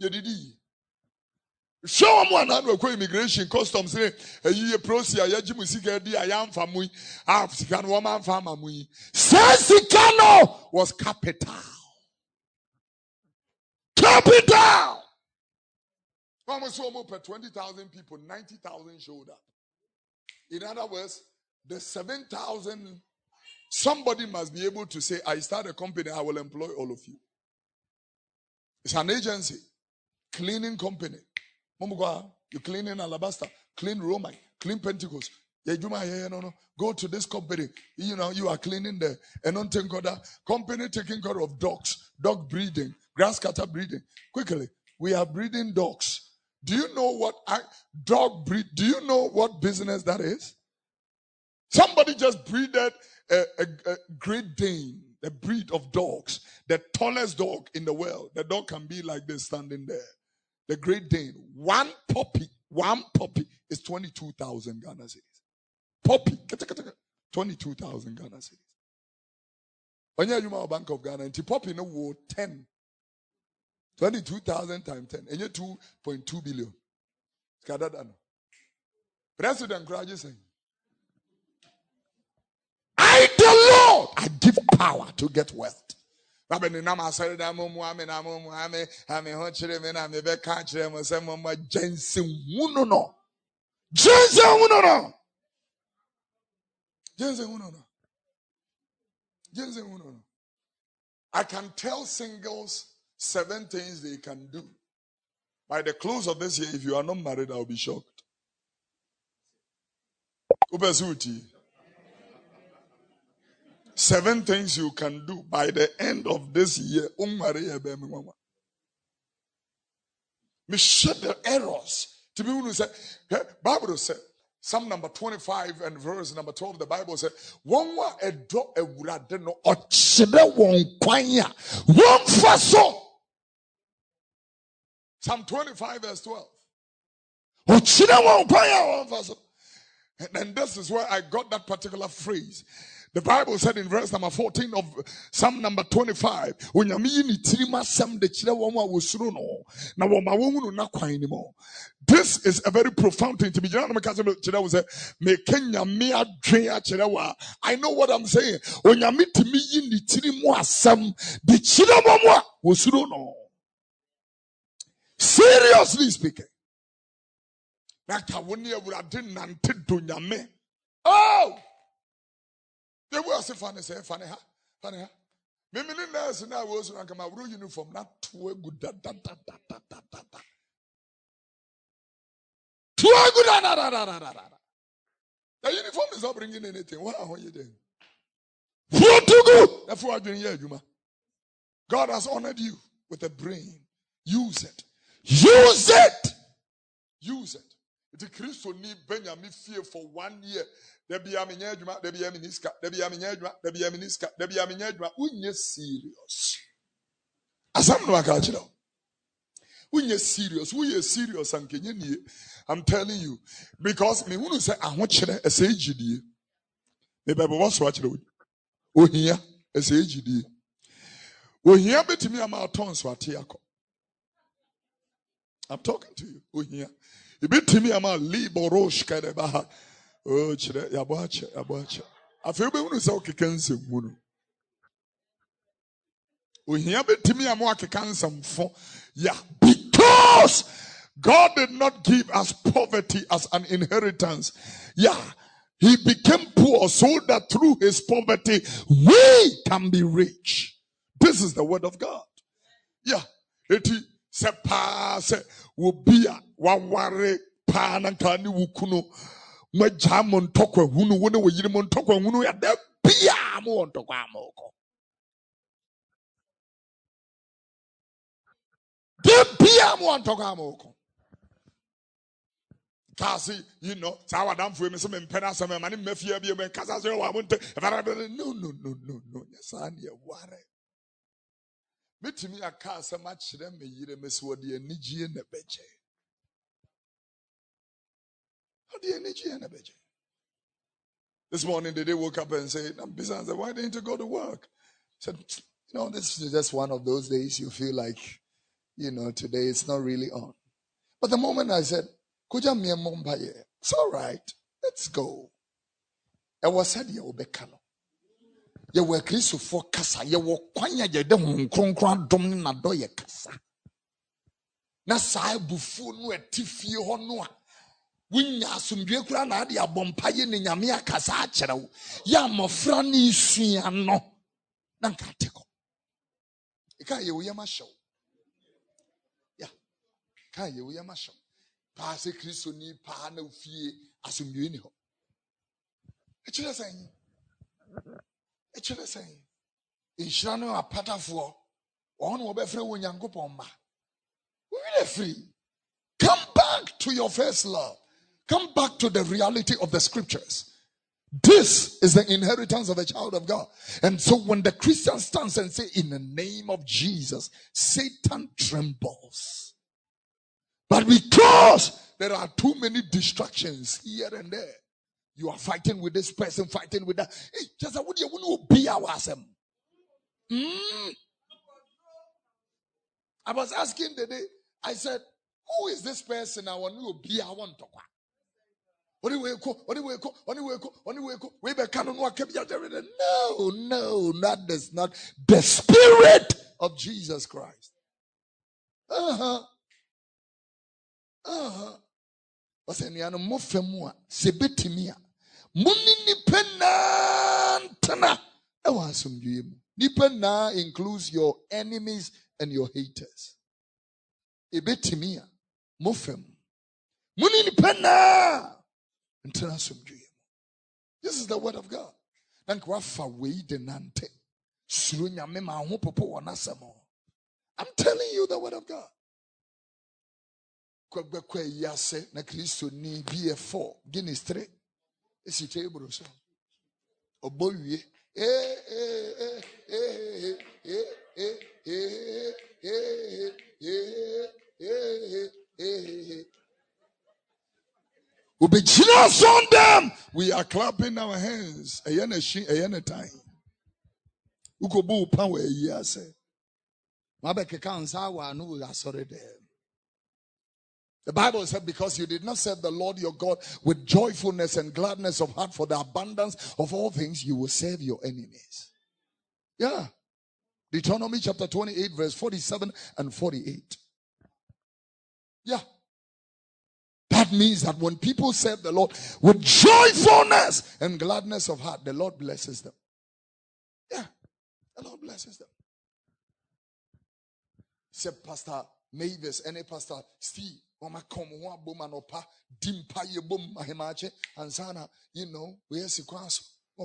Speaker 2: Show one and immigration customs say a year prosia yajimusika di ayam famui African woman farmer mui. Sensikano was capital. Capital. Almost 20,000 people, 90,000 showed up. In other words, the 7,000, somebody must be able to say, I start a company, I will employ all of you. It's an agency, cleaning company. You clean in Alabasta, clean Roman, clean Pentecost. Go to this company. You are cleaning there. And on company taking care of dogs, dog breeding, grass cutter breeding. Quickly, we are breeding dogs. Do you know what dog breed? Do you know what business that is? Somebody just breeded a Great Dane, a breed of dogs, the tallest dog in the world. The dog can be like this standing there. The Great Dane. One puppy is 22,000 Ghana cedis. Puppy, 22,000 Ghana cedis. When you are Bank of Ghana, and puppy no war 10. 22,000 times 10. And you're 2.2 billion. President Kraji saying, I the Lord, I give power to get wealth. I can tell singles 7 things they can do. By the close of this year, if you are not married, I'll be shocked. Ubesuti. 7 things you can do by the end of this year. Me shed the errors. To be who say, Bible said, Psalm number 25 and verse number 12, the Bible said, one wa a do a wurade no ochire won kwanya won faso. Psalm 25 verse 12. Ochire won kwanya won faso. And this is where I got that particular phrase. The Bible said in verse number 14 of Psalm number 25, this is a very profound thing to me. I know what I'm saying. Seriously speaking. Oh! They were say funny, funny, funny. Me nurse now was on my blue uniform, not too good. Too good. The uniform is not bringing anything. What are you doing? Too good. That's what I'm doing here, Juma. God has honored you with a brain. Use it. Use it. Use it. The Christ will need Benjamin fear for 1 year. Debi aminyejuma, debi aminiska, debi aminyejuma, debi aminiska, debi aminyejuma. Unye serious. Asam no akachiro. Unye serious. Unye serious ankenye niye. I'm telling you, because me who say ahochere ese ejidie. Me bebe waso achiro. Ohia ese ejidie. Ohia betimi ama atonso atiako. I'm talking to you. Ohia. Betimi ama liborosh kadebaha. Oh, chile, yabache. I feel we say okay, cancer. We hear betimi amwa cancer for yeah, because God did not give us poverty as an inheritance. Yeah, He became poor so that through His poverty we can be rich. This is the word of God. Yeah, eti se pa se wobia waware pa na kani wukuno. My jamon tokwa hunu wone we yirimon tokwa hunu ya de bia mo on tokwa amoko. De bia mo on tokwa amoko. Kasi, you know, sawa dam fu me se me mpena se me mani mafia bia me kasa se wa monte. No. Yes an ye ware. Metimi aka se ma kire me yire me se wode anigye na beje. Ode anigye na beje. This morning, they woke up and said, I'm busy. I said, why didn't you go to work? I said, you know, this is just one of those days you feel like, you know, today it's not really on. But the moment I said, it's all right. Let's go. I was said, you will be kano. You were Christ for kasa. You were kwanya yedem konkran domni na do ye kasa. Na sai bufu no etifi ho no a. Winya asumdwe kura na ade abompaye ne nyame akasa akere wo ya mofra ne isua no na nkateko e ka ye wo yema hyew ya ka ye wo yema hyew pa se Kristo ni pa na ofie asumdwe ni ho e kire san inhira no apatafo wo no wo be frɛ wo nyankopɔn ma wo will free. Come back to your first love. Come back to the reality of the scriptures. This is the inheritance of a child of God. And so when the Christian stands and say, in the name of Jesus, Satan trembles. But because there are too many distractions here and there, you are fighting with this person, fighting with that. Hey, just would you want to be our awesome? I was asking the day, I said, who is this person I want to be? I want to go. No, that is not the Spirit of Jesus Christ. Waseniano mofemua sebetimia munini penantana ewansumdwem. Nipena includes your enemies and your haters. Ebetimia mofem munini pena ntana sumdwem. This is the word of God. I'm telling you the word of God. Na Kristo ni BF4 Guinness 3 esi table so obowie Ubejina on them. We are clapping our hands. Ayana time. Ukobu power yase. Mabeke kansa wa no asore dem. The Bible said, because you did not serve the Lord your God with joyfulness and gladness of heart for the abundance of all things, you will serve your enemies. Yeah. Deuteronomy chapter 28 verse 47 and 48. Yeah. That means that when people serve the Lord with joyfulness and gladness of heart, the Lord blesses them. Yeah, the Lord blesses them. Say Pastor Mavis, any Pastor Steve, Mama come one boom and opa, dimpa ye boom mahimache, and sana, you know, where's the kwaso?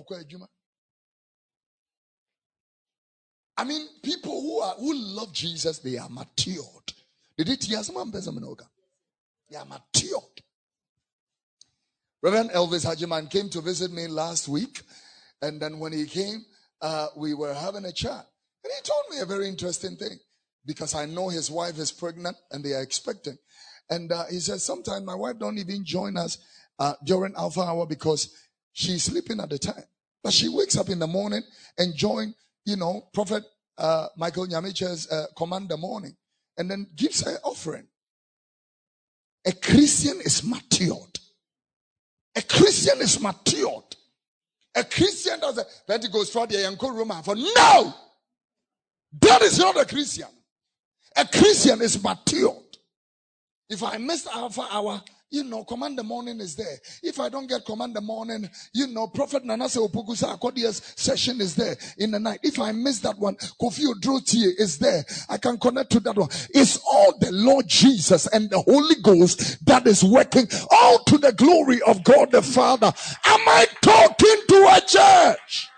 Speaker 2: I mean, people who love Jesus, they are matured. Did it hear someone? They are matured. Reverend Elvis Hajiman came to visit me last week. And then when he came, we were having a chat. And he told me a very interesting thing. Because I know his wife is pregnant and they are expecting. And he said, sometimes my wife don't even join us during Alpha Hour because she's sleeping at the time. But she wakes up in the morning and join, Prophet Michael Nyamiche's Command the Morning. And then gives her offering. A Christian is matured. A Christian is matured. A Christian doesn't let it go straight there and go Roman for no. That is not a Christian. A Christian is matured. If I missed Alpha Hour, Command the Morning is there. If I don't get Command the Morning, Prophet Nanase Opokusa Akodia's session is there in the night. If I miss that one, Kofi Odrotie is there. I can connect to that one. It's all the Lord Jesus and the Holy Ghost that is working all to the glory of God the Father. Am I talking to a church?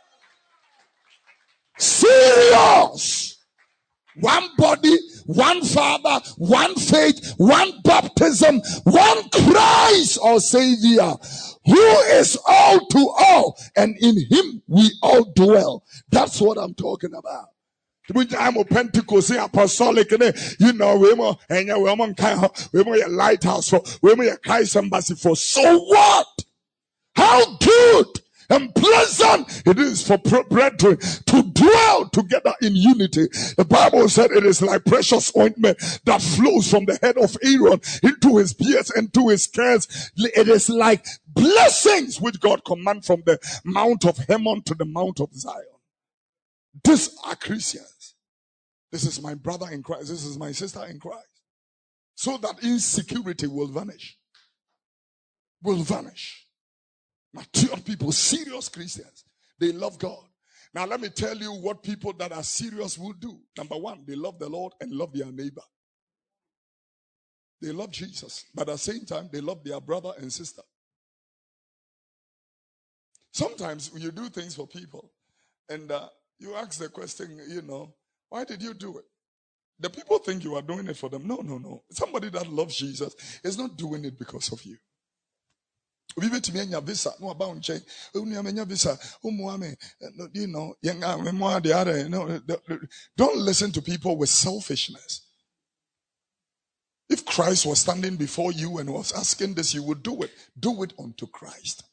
Speaker 2: Serious. One body, one Father, one faith, one baptism, one Christ our Savior, who is all to all, and in him we all dwell. That's what I'm talking about. I'm a Pentecostal apostolic, we more a lighthouse for, we a Christ embassy for. So what? How good and pleasant it is for brethren to dwell together in unity. The Bible said it is like precious ointment that flows from the head of Aaron into his beard and to his skirts. It is like blessings which God command from the Mount of Hermon to the Mount of Zion. These are Christians. This is my brother in Christ. This is my sister in Christ. So that insecurity will vanish. Will vanish. Mature people, serious Christians, they love God. Now let me tell you what people that are serious will do. Number one, they love the Lord and love their neighbor. They love Jesus, but at the same time, they love their brother and sister. Sometimes you do things for people and you ask the question, why did you do it? The people think you are doing it for them. No. Somebody that loves Jesus is not doing it because of you. Don't listen to people with selfishness. If Christ was standing before you and was asking this, you would do it. Do it unto Christ.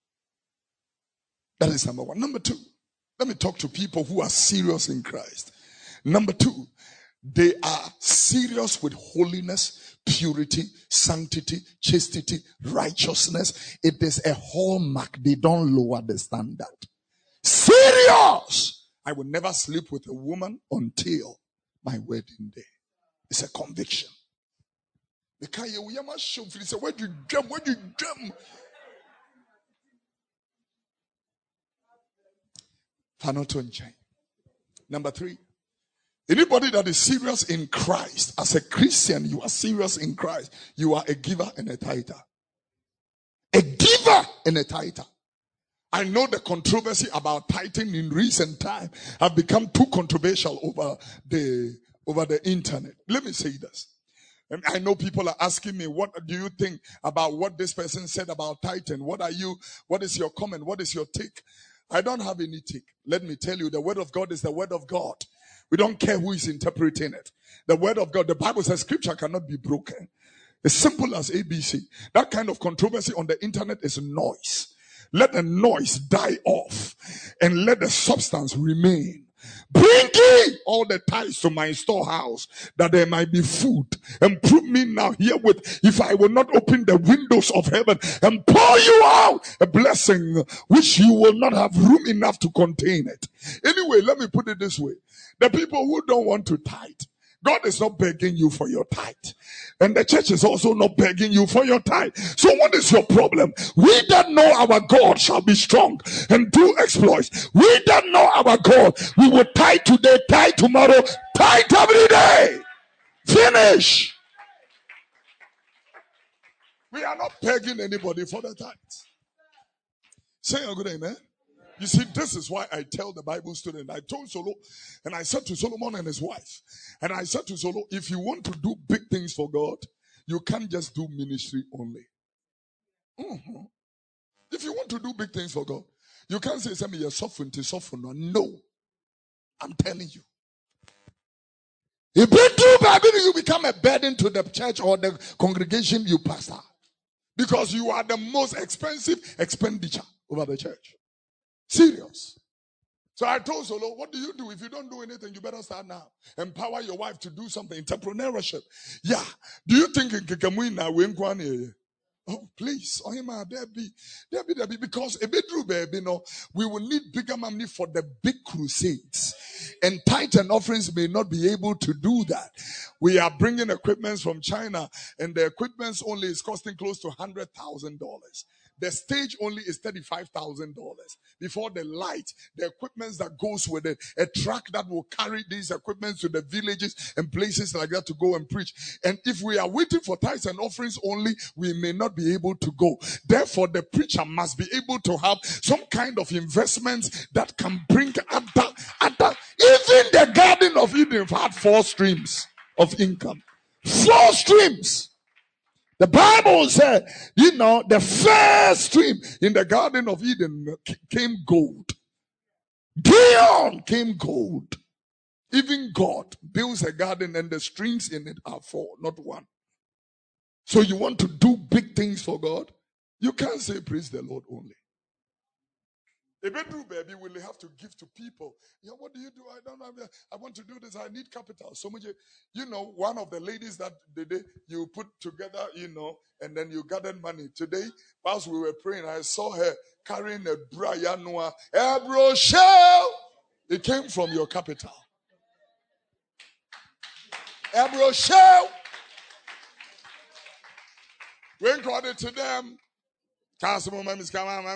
Speaker 2: That is number one. Number two, let me talk to people who are serious in Christ. Number two, they are serious with holiness, purity, sanctity, chastity, righteousness. It is a hallmark. They don't lower the standard. Serious! I will never sleep with a woman until my wedding day. It's a conviction. Where do you jump? Number three, anybody that is serious in Christ, as a Christian, you are serious in Christ. You are a giver and a tither. A giver and a tither. I know the controversy about tithing in recent time have become too controversial over the internet. Let me say this. And I know people are asking me, what do you think about what this person said about tithing? What is your comment? What is your take? I don't have any take. Let me tell you, the word of God is the word of God. We don't care who is interpreting it. The word of God, the Bible says scripture cannot be broken. As simple as ABC. That kind of controversy on the internet is noise. Let the noise die off and let the substance remain. Bring ye all the tithes to my storehouse, that there might be food. And prove me now herewith, if I will not open the windows of heaven and pour you out a blessing which you will not have room enough to contain it. Anyway, let me put it this way. The people who don't want to tithe, God is not begging you for your tithe. And the church is also not begging you for your tithe. So what is your problem? We that know our God shall be strong and do exploits. We that know our God, we will tithe today, tithe tomorrow, tithe every day. Finish. We are not begging anybody for the tithe. Say a good amen. You see, this is why I tell the Bible student. I told Solo, and I said to Solomon and his wife, and I said to Solo, if you want to do big things for God, you can't just do ministry only. If you want to do big things for God, you can't say, "Send me a soften to soften." No, I'm telling you. If you become a burden to the church or the congregation you pastor, because you are the most expensive expenditure over the church. Serious. So I told Solo, what do you do? If you don't do anything, you better start now. Empower your wife to do something. Entrepreneurship. Yeah. Do you think in Kikamuina, oh, please. Oh, there be. Because a bit baby, we will need bigger money for the big crusades. And tithe and offerings may not be able to do that. We are bringing equipments from China, and the equipments only is costing close to $100,000. The stage only is $35,000. Before the light, the equipment that goes with it, a truck that will carry these equipments to the villages and places like that to go and preach. And if we are waiting for tithes and offerings only, we may not be able to go. Therefore, the preacher must be able to have some kind of investments that can bring other. Even the Garden of Eden had 4 streams of income. 4 streams. The Bible said, the first stream in the Garden of Eden came gold. Gideon came gold. Even God builds a garden and the streams in it are 4, not 1. So you want to do big things for God? You can't say praise the Lord only. A bedroom baby will have to give to people. Yeah, what do you do? I don't know. I want to do this. I need capital. So much. One of the ladies that you put together, and then you gathered money. Today, whilst we were praying, I saw her carrying a Briannoa. Ebrochelle. It came from your capital. Ebrochelle. When called it to them. Councilman, Mami's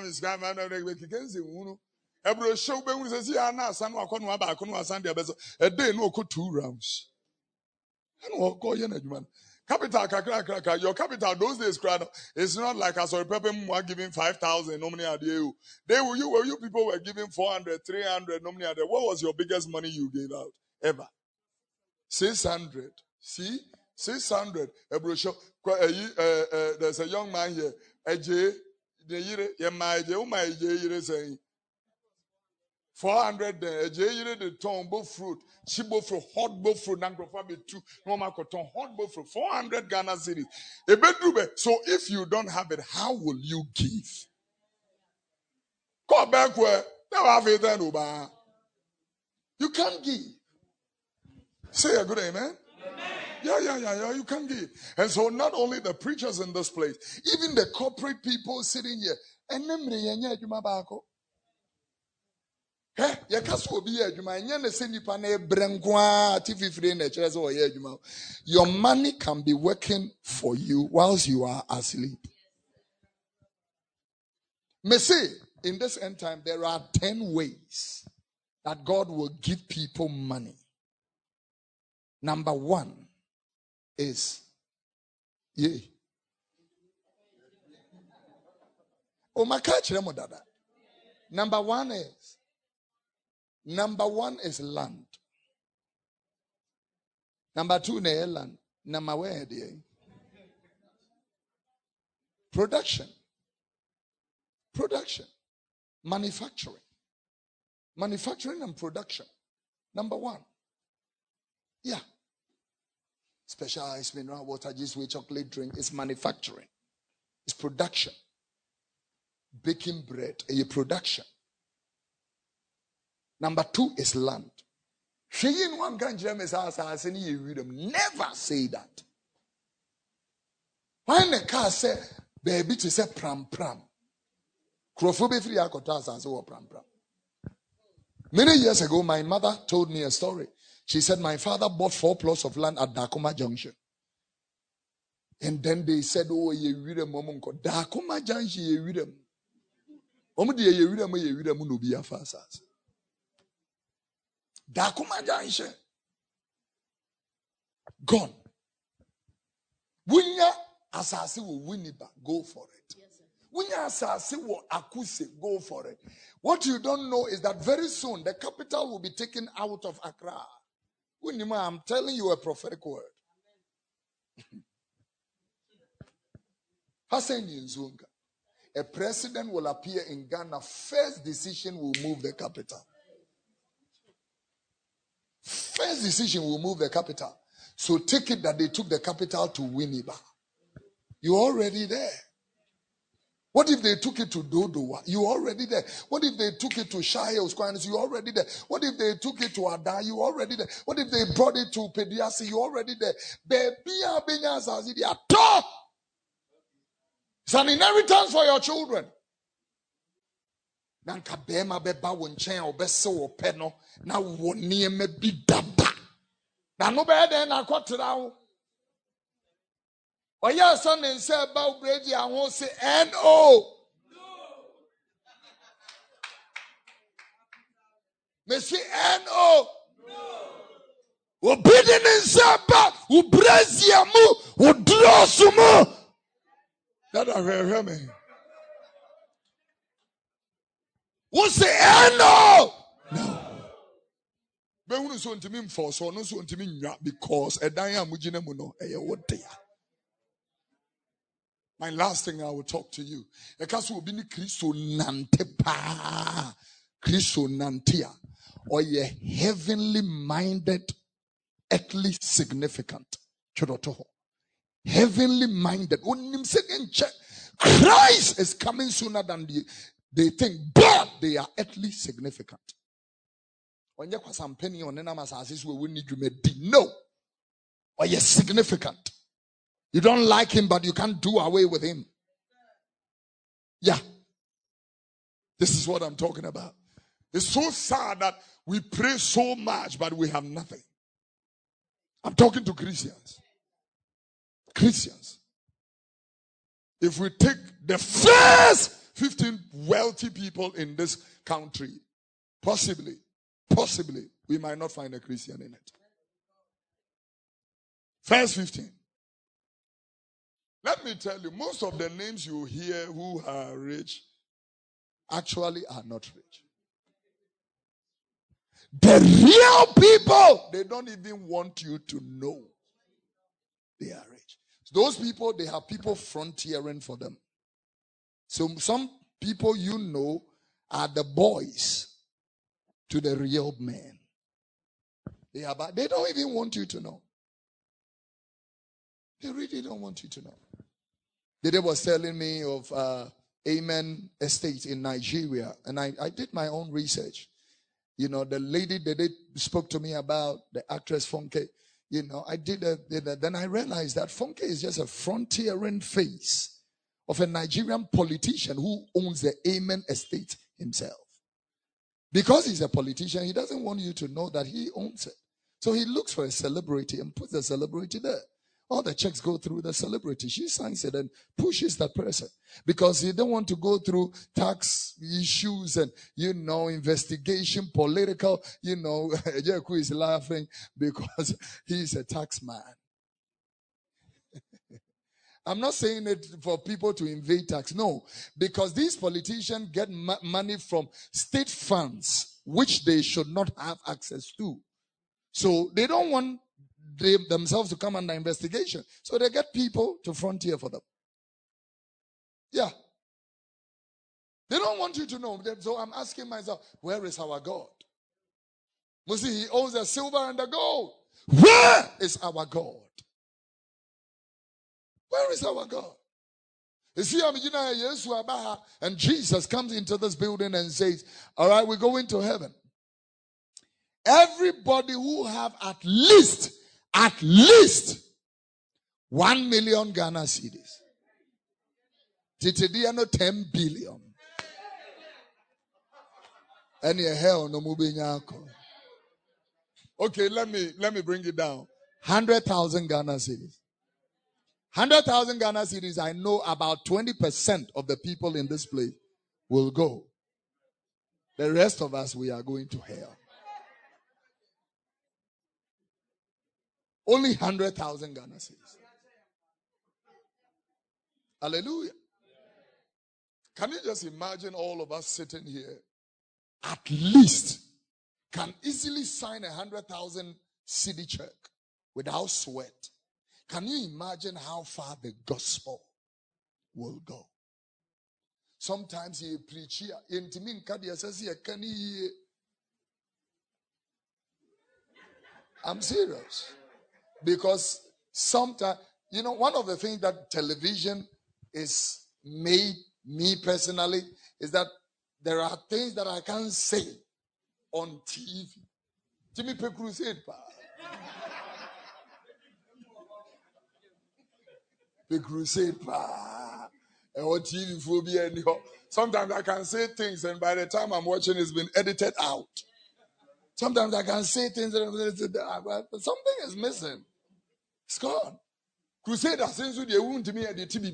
Speaker 2: Ebro show Ben says, "Yeah, now, son, I couldn't have a Sunday, a day no could 2 rounds." And what go in man? Capital, your capital those days, crowd. It's not like I saw people were giving 5,000, no money at you. You people were giving 400, 300, no money at. What was your biggest money you gave out ever? 600. See, 600. Ebro show. There's a young man here. AJ. The year, my saying 400. The ton both fruit, chibo fruit, hot both fruit, nangrofa 2, normal cotton, hot both fruit, 400 Ghana cedis. A bedroom. So if you don't have it, how will you give? Go back where they have it then, you can't give. Say a good amen. Yeah, you can give. And so not only the preachers in this place, even the corporate people sitting here. Your money can be working for you whilst you are asleep. May say, in this end time, there are 10 ways that God will give people money. Number 1 is my catch dada. Number one is land. Number two, land. Number where? Production. Manufacturing and production. Number one. Yeah. Specialized mineral water, juice, chocolate drink is manufacturing. It's production. Baking bread, a production. Number two is land. Never say that. When the car say, baby, to say pram. Many years ago, my mother told me a story. She said, my father bought 4 plots of land at Dakoma Junction. And then they said, oh, ye read a moment. Dakoma Junction, ye read them. Dakoma Junction. Gone. Winya asasi will win it back. Go for it. Winya asasi will akuse. Go for it. What you don't know is that very soon the capital will be taken out of Accra. I'm telling you a prophetic word. Hassan Yinzunga. A president will appear in Ghana. First decision will move the capital. First decision will move the capital. So take it that they took the capital to Winneba. You're already there. What if they took it to Dodowa? You're already there. What if they took it to Shire Squares? You're already there. What if they took it to Ada? You're already there. What if they brought it to Pediasi? You're already there. It's an inheritance for your children. Nanka bema beba wonchen obese wo pe no na wo niema bi dada. Na no be den na kwotira wo. Oya son en se ba obreji ahon se no. Me se no. Obedient en se ba obreji amu odrosu mu. That I hear me. Who say no? No. But who so to me for so no so to me because a daya mujine muno what they are. My last thing I will talk to you. A case will be ni Christo nantepa. Christo nantia. Or ye heavenly minded, earthly significant. Chodotoho. Heavenly minded. Christ is coming sooner than they think, but they are earthly significant. When you some penny on enamas we will need you no. Or you're significant. You don't like him, but you can't do away with him. Yeah. This is what I'm talking about. It's so sad that we pray so much, but we have nothing. I'm talking to Christians. Christians. If we take the first 15 wealthy people in this country, possibly, we might not find a Christian in it. First 15. Let me tell you, most of the names you hear who are rich actually are not rich. The real people, they don't even want you to know they are rich. Those people, they have people frontiering for them. So some people you know are the boys to the real men. They don't even want you to know. They really don't want you to know. Dede was telling me of Amen Estate in Nigeria, and I did my own research. You know, the lady Dede spoke to me about, the actress Funke. You know, I did then I realized that Funke is just a frontiering face of a Nigerian politician who owns the Amen Estate himself. Because he's a politician, he doesn't want you to know that he owns it. So he looks for a celebrity and puts the celebrity there. All the checks go through the celebrity. She signs it and pushes that person. Because he don't want to go through tax issues and, investigation, political, Jeku is laughing because he's a tax man. I'm not saying it for people to invade tax. No, because these politicians get money from state funds, which they should not have access to. So they don't want themselves to come under investigation. So they get people to frontier for them. Yeah. They don't want you to know. So I'm asking myself, where is our God? You see, he owns the silver and the gold. Where is our God? Where is our God? You see, and Jesus comes into this building and says, all right, we're going to heaven. Everybody who have at least 1 million Ghana cedis. Titidiano 10 billion. Any hell no mubinyako. Okay, let me bring it down. 100,000 Ghana cedis. 100,000 Ghana cedis, I know about 20% of the people in this place will go. The rest of us, we are going to hell. Only 100,000 Ghana cedis. Hallelujah. Can you just imagine all of us sitting here? At least can easily sign 100,000 cedi check without sweat. Can you imagine how far the gospel will go? Sometimes he preach here. I'm serious. Because sometimes, one of the things that television is made me personally is that there are things that I can't say on TV. Jimmy Pe Crusade, pa. The crusade, pa. And on TV phobia anyhow. Sometimes I can say things, and by the time I'm watching, it's been edited out. Sometimes I can say things, but something is missing. It's gone. Crusade has since they won't me at the TV.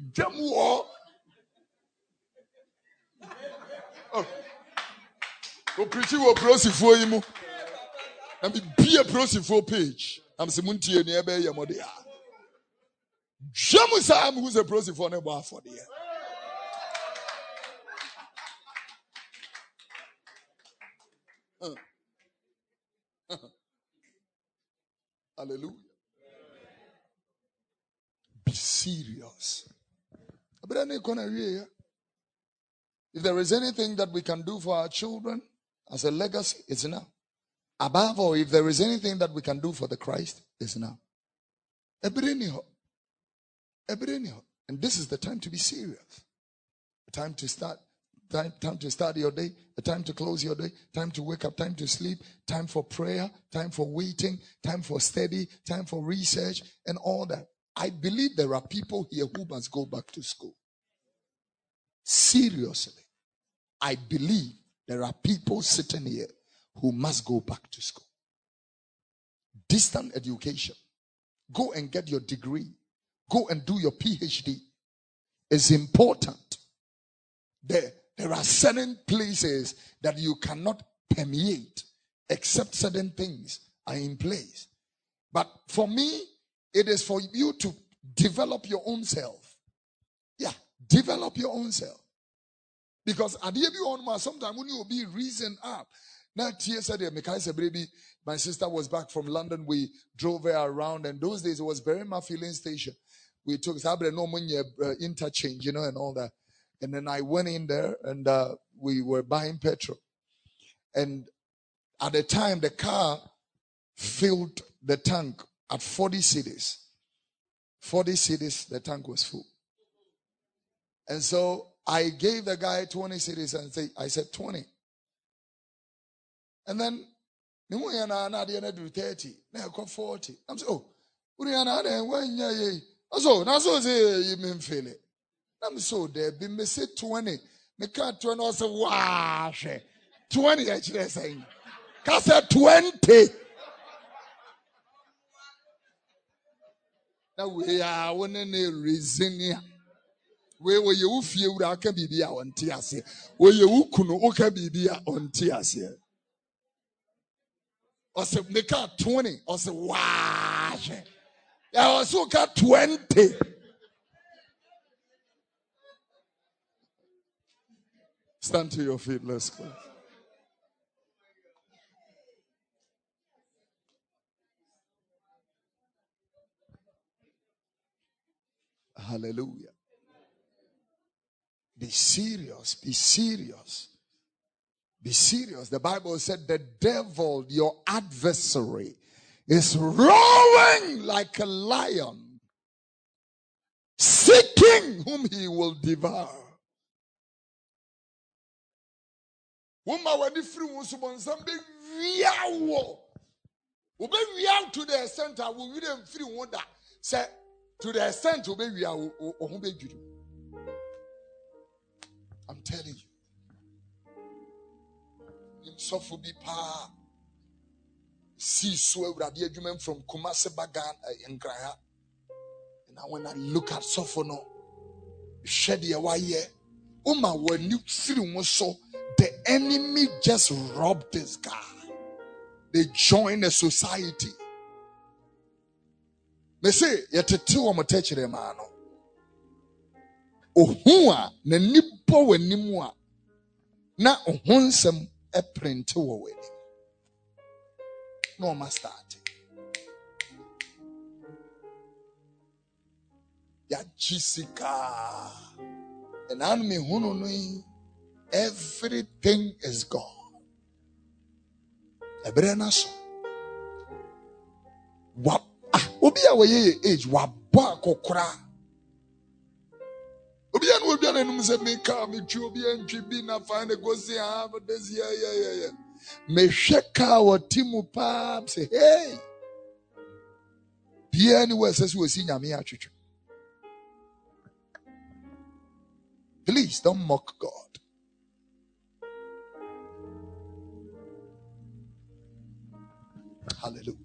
Speaker 2: Go preach you a prosy for you. And be a prosy for page. I'm Simunti and Ebe Yamodia. Jamusam, who's a prosy for Neba for the year. Hallelujah. Be serious. If there is anything that we can do for our children as a legacy, it's enough. Above all, if there is anything that we can do for the Christ, it's enough. And this is the time to be serious. The time to start. Time to start your day, the time to close your day, time to wake up, time to sleep, time for prayer, time for waiting, time for study, time for research, and all that. I believe there are people here who must go back to school. Seriously. I believe there are people sitting here who must go back to school. Distant education. Go and get your degree. Go and do your PhD. It's important. There are certain places that you cannot permeate except certain things are in place. But for me, it is for you to develop your own self. Yeah, develop your own self. Because at the end, sometimes when you will be reasoned up. Now, my sister was back from London. We drove her around, and those days it was Berrima filling station. We took interchange, and all that. And then I went in there and we were buying petrol. And at the time, the car filled the tank at 40 cedis. 40 cedis, the tank was full. And so I gave the guy 20 cedis and I said 20. And then, I do 30. Now I got 40. I'm saying, oh, you mean feel it. I'm so there. Be me say 20. Me can't 20. I say wow. 20 actually saying. I said 20. Now we are one in a reason here. We were you feel that can be on tears. Where you kuno okay be on tears here. I said me can't 20. I said wow. I also got 20. Stand to your feet. Let's go. Hallelujah. Be serious. Be serious. Be serious. The Bible said the devil, your adversary, is roaring like a lion, seeking whom he will devour. Woman, when you free somebody, we are to the extent I will read them free one that say to the extent to be we are. I'm telling you. Suffer be pa. See so every argument from Kumasi Bagan in Graya. And now when I look at Suffer no, shed the away. Uma when you feel so the enemy just robbed this guy. They join a society. They say yet a two of the man. Ohua na nipo we nimwa na ohunsem e print wo we no ma start ya Jessica and anime hunu no everything is gone ebrena so wa obi a we age wa bo akokora obi an enum se me ka me twi obi antwi bi na find a go see but this yeah me hweka wa timu pa say hey be anywhere says we see nyame atwetwe. Please don't mock God. Hallelujah.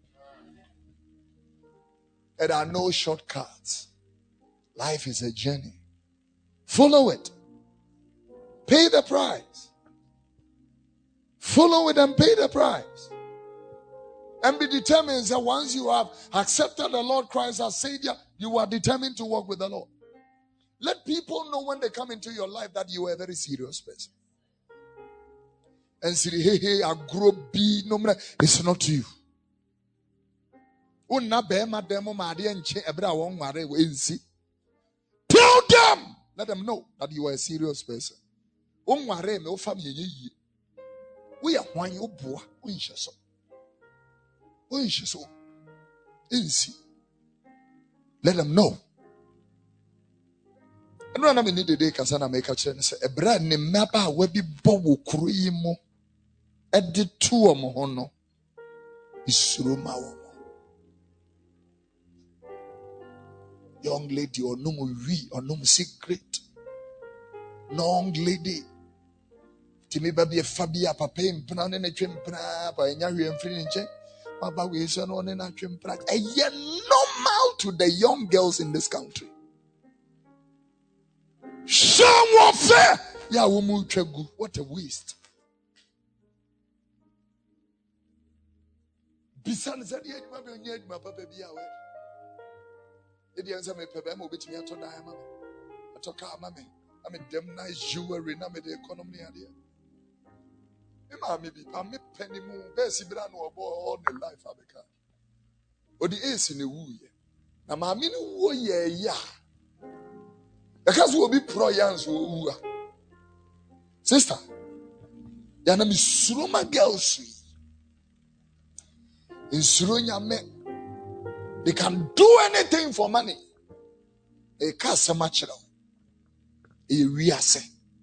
Speaker 2: There are no shortcuts. Life is a journey. Follow it. Pay the price. Follow it and pay the price. And be determined that once you have accepted the Lord Christ as Savior, you are determined to walk with the Lord. Let people know when they come into your life that you are a very serious person. And say, hey, I grow be no matter. It's not you. Tell them. Let them know that you are a serious person. We are one you boy. Let them know. I don't know need the day Kasana make a chance. A brand name mapa will be bow cream at the two of Mohono is Roma. Young lady or no we or no secret. Young lady. Timmy baby a Fabia papa in Pran and a chimpra by Yari and Fringe. Papa we son on and a chimpra. A year normal to the young girls in this country. Someone fair. Ya wumu chegu. What a waste. Bisan said, yeah, my papa be away. The answer me pebe mo bit me to die, mamma. I talk out, mammy. I mean, them nice jewelry, na me the economy idea. Me be penny moon, best brand no all the life I become. Or the ace in the woo ye. Now, my mean woo ye ya. Because we'll be pro yans woo. Sister, yana mi suruma girls. In Surunya me. They can do anything for money. A cast a match. A rease.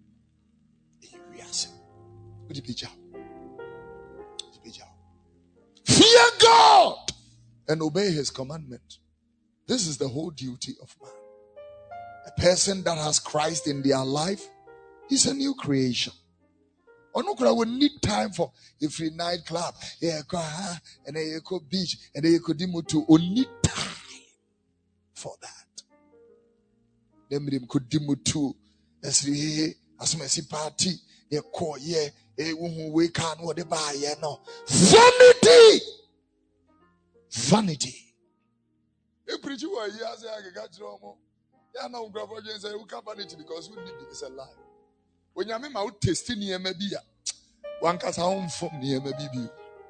Speaker 2: Fear God and obey his commandment. This is the whole duty of man. A person that has Christ in their life is a new creation. Onukura will need time for a free nightclub, and a beach, and a dimutu. We need time for that. Them could dimutu as a party, a call, we can't what they buy, no. Vanity! Vanity. A preacher, I got you. Yeah, no, grandpa, say, we can't vanity because we need it. It's a lie. When you ma taste niyema bi a wankasa honfom niyema bi bi.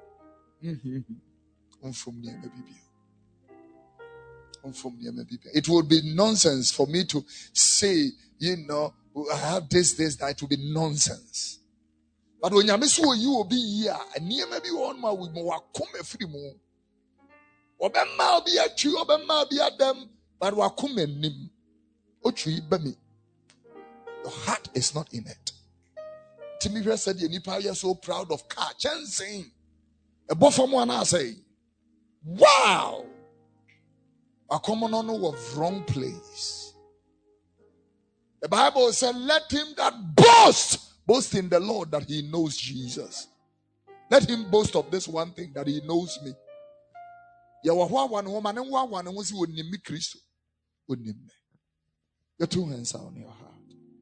Speaker 2: Honfom niyema bi bi. Honfom niyema bi bi. It would be nonsense for me to say, I have this, that. It would be nonsense. But when you so you will be here, and niyema bi won ma we mo wakom afiri mu. Obemma obi atwi, obemma obi adam, but wakom anim. Otwi ba me. Your heart is not in it. Timmy said, "You are so proud of car." Chancing a buffer one, I say, "Wow, a common honor of wrong place." The Bible said, "Let him that boast in the Lord that he knows Jesus. Let him boast of this one thing that he knows me." You are one woman and one who would name me Christ. Would name me. Your two hands are on your heart.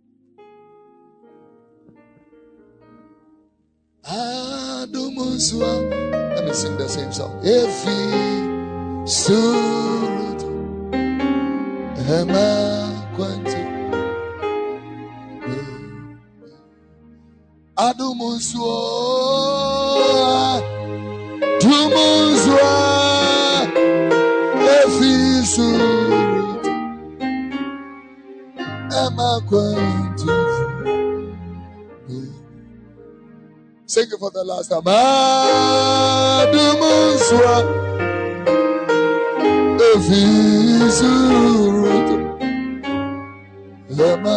Speaker 2: Let me sing the same song. Efi surut ema kwanti adumuswa efi surut ema kwanti. Sing it for the last time. Adumuswa efizurut ema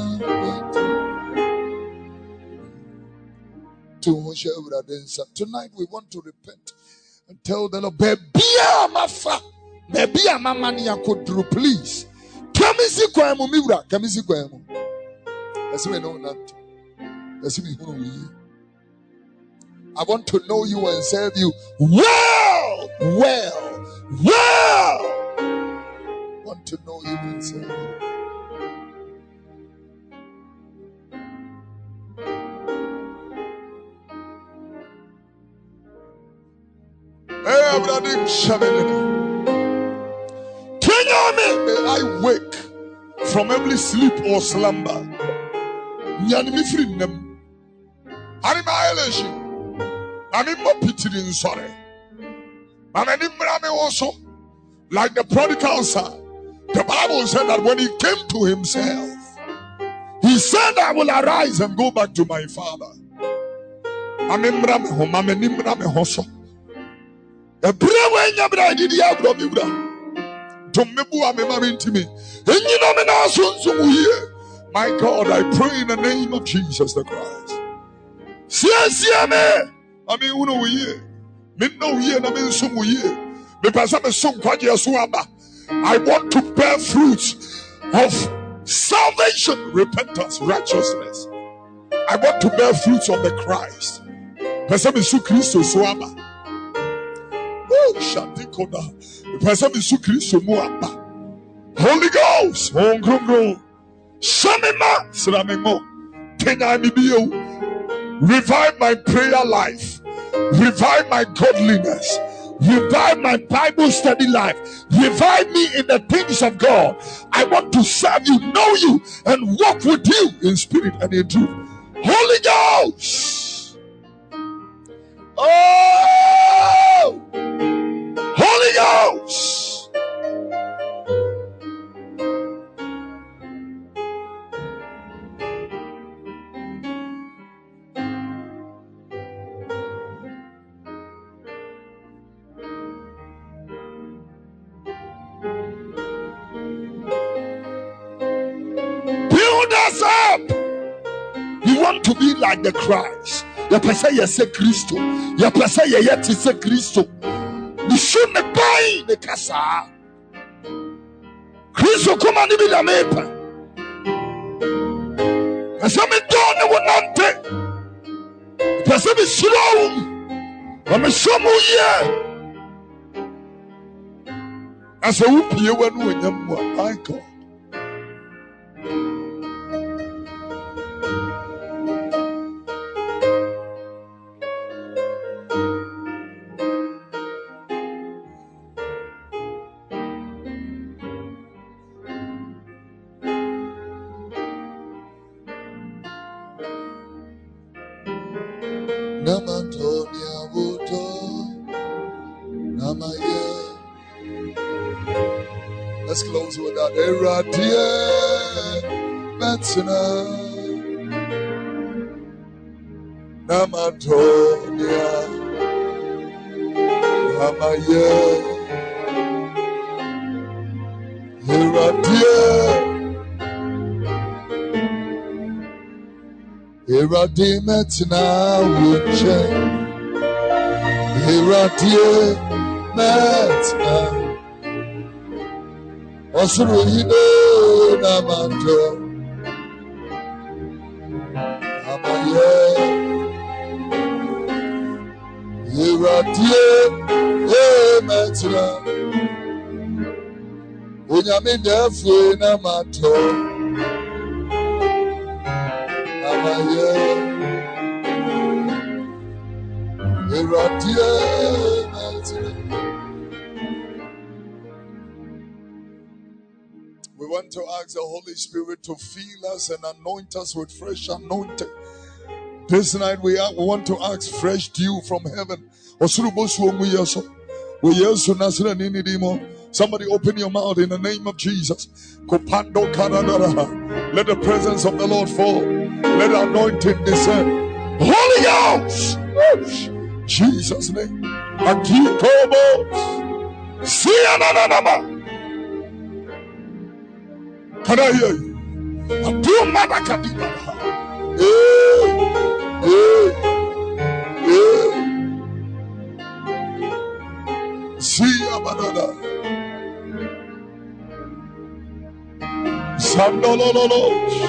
Speaker 2: Tonight we want to repent and tell the Lord, "Bebia mafa, bebia mamani yakodru, please. Kamisi kwa emu miura, kamisi kwa emu." Let's me know that. Let's me who we. I want to know you and serve you well. I want to know you and serve you. May I wake from every sleep or slumber. Sorry. Also, like the prodigal son, the Bible said that when he came to himself, he said, "I will arise and go back to my father." My God, I pray in the name of Jesus the Christ. I want to bear fruits of salvation, repentance, righteousness. I want to bear fruits of the Christ. Holy Ghost, revive my prayer life, revive my godliness, revive my Bible study life, revive me in the things of God. I want to serve you, know you, and walk with you in spirit and in truth. Holy Ghost, oh, Holy Ghost. To be like the Christ. Your person you say Christo. Your person you yet to say Christo. You should not buy the casa. Christo come and be the maper. And some don't know not take. Person is slow. I'm a some year. As a whoop you when you're my God. Namantonia Buto Namaye. Let's close with that. Eradia Matsina Namantonia Namaye. Eradia Eradia Matsina Wuche Eradia Matsina Osuruhide Namanto Amaye Eradia Matsina Unyame Defu Namanto Amaye Eradia Matsina. We want to ask the Holy Spirit to fill us and anoint us with fresh anointing. This night we want to ask fresh dew from heaven. Somebody open your mouth in the name of Jesus. Let the presence of the Lord fall. Let the anointing descend. Holy Ghost! Jesus' name. Can I hear you? See Abadada Sandololo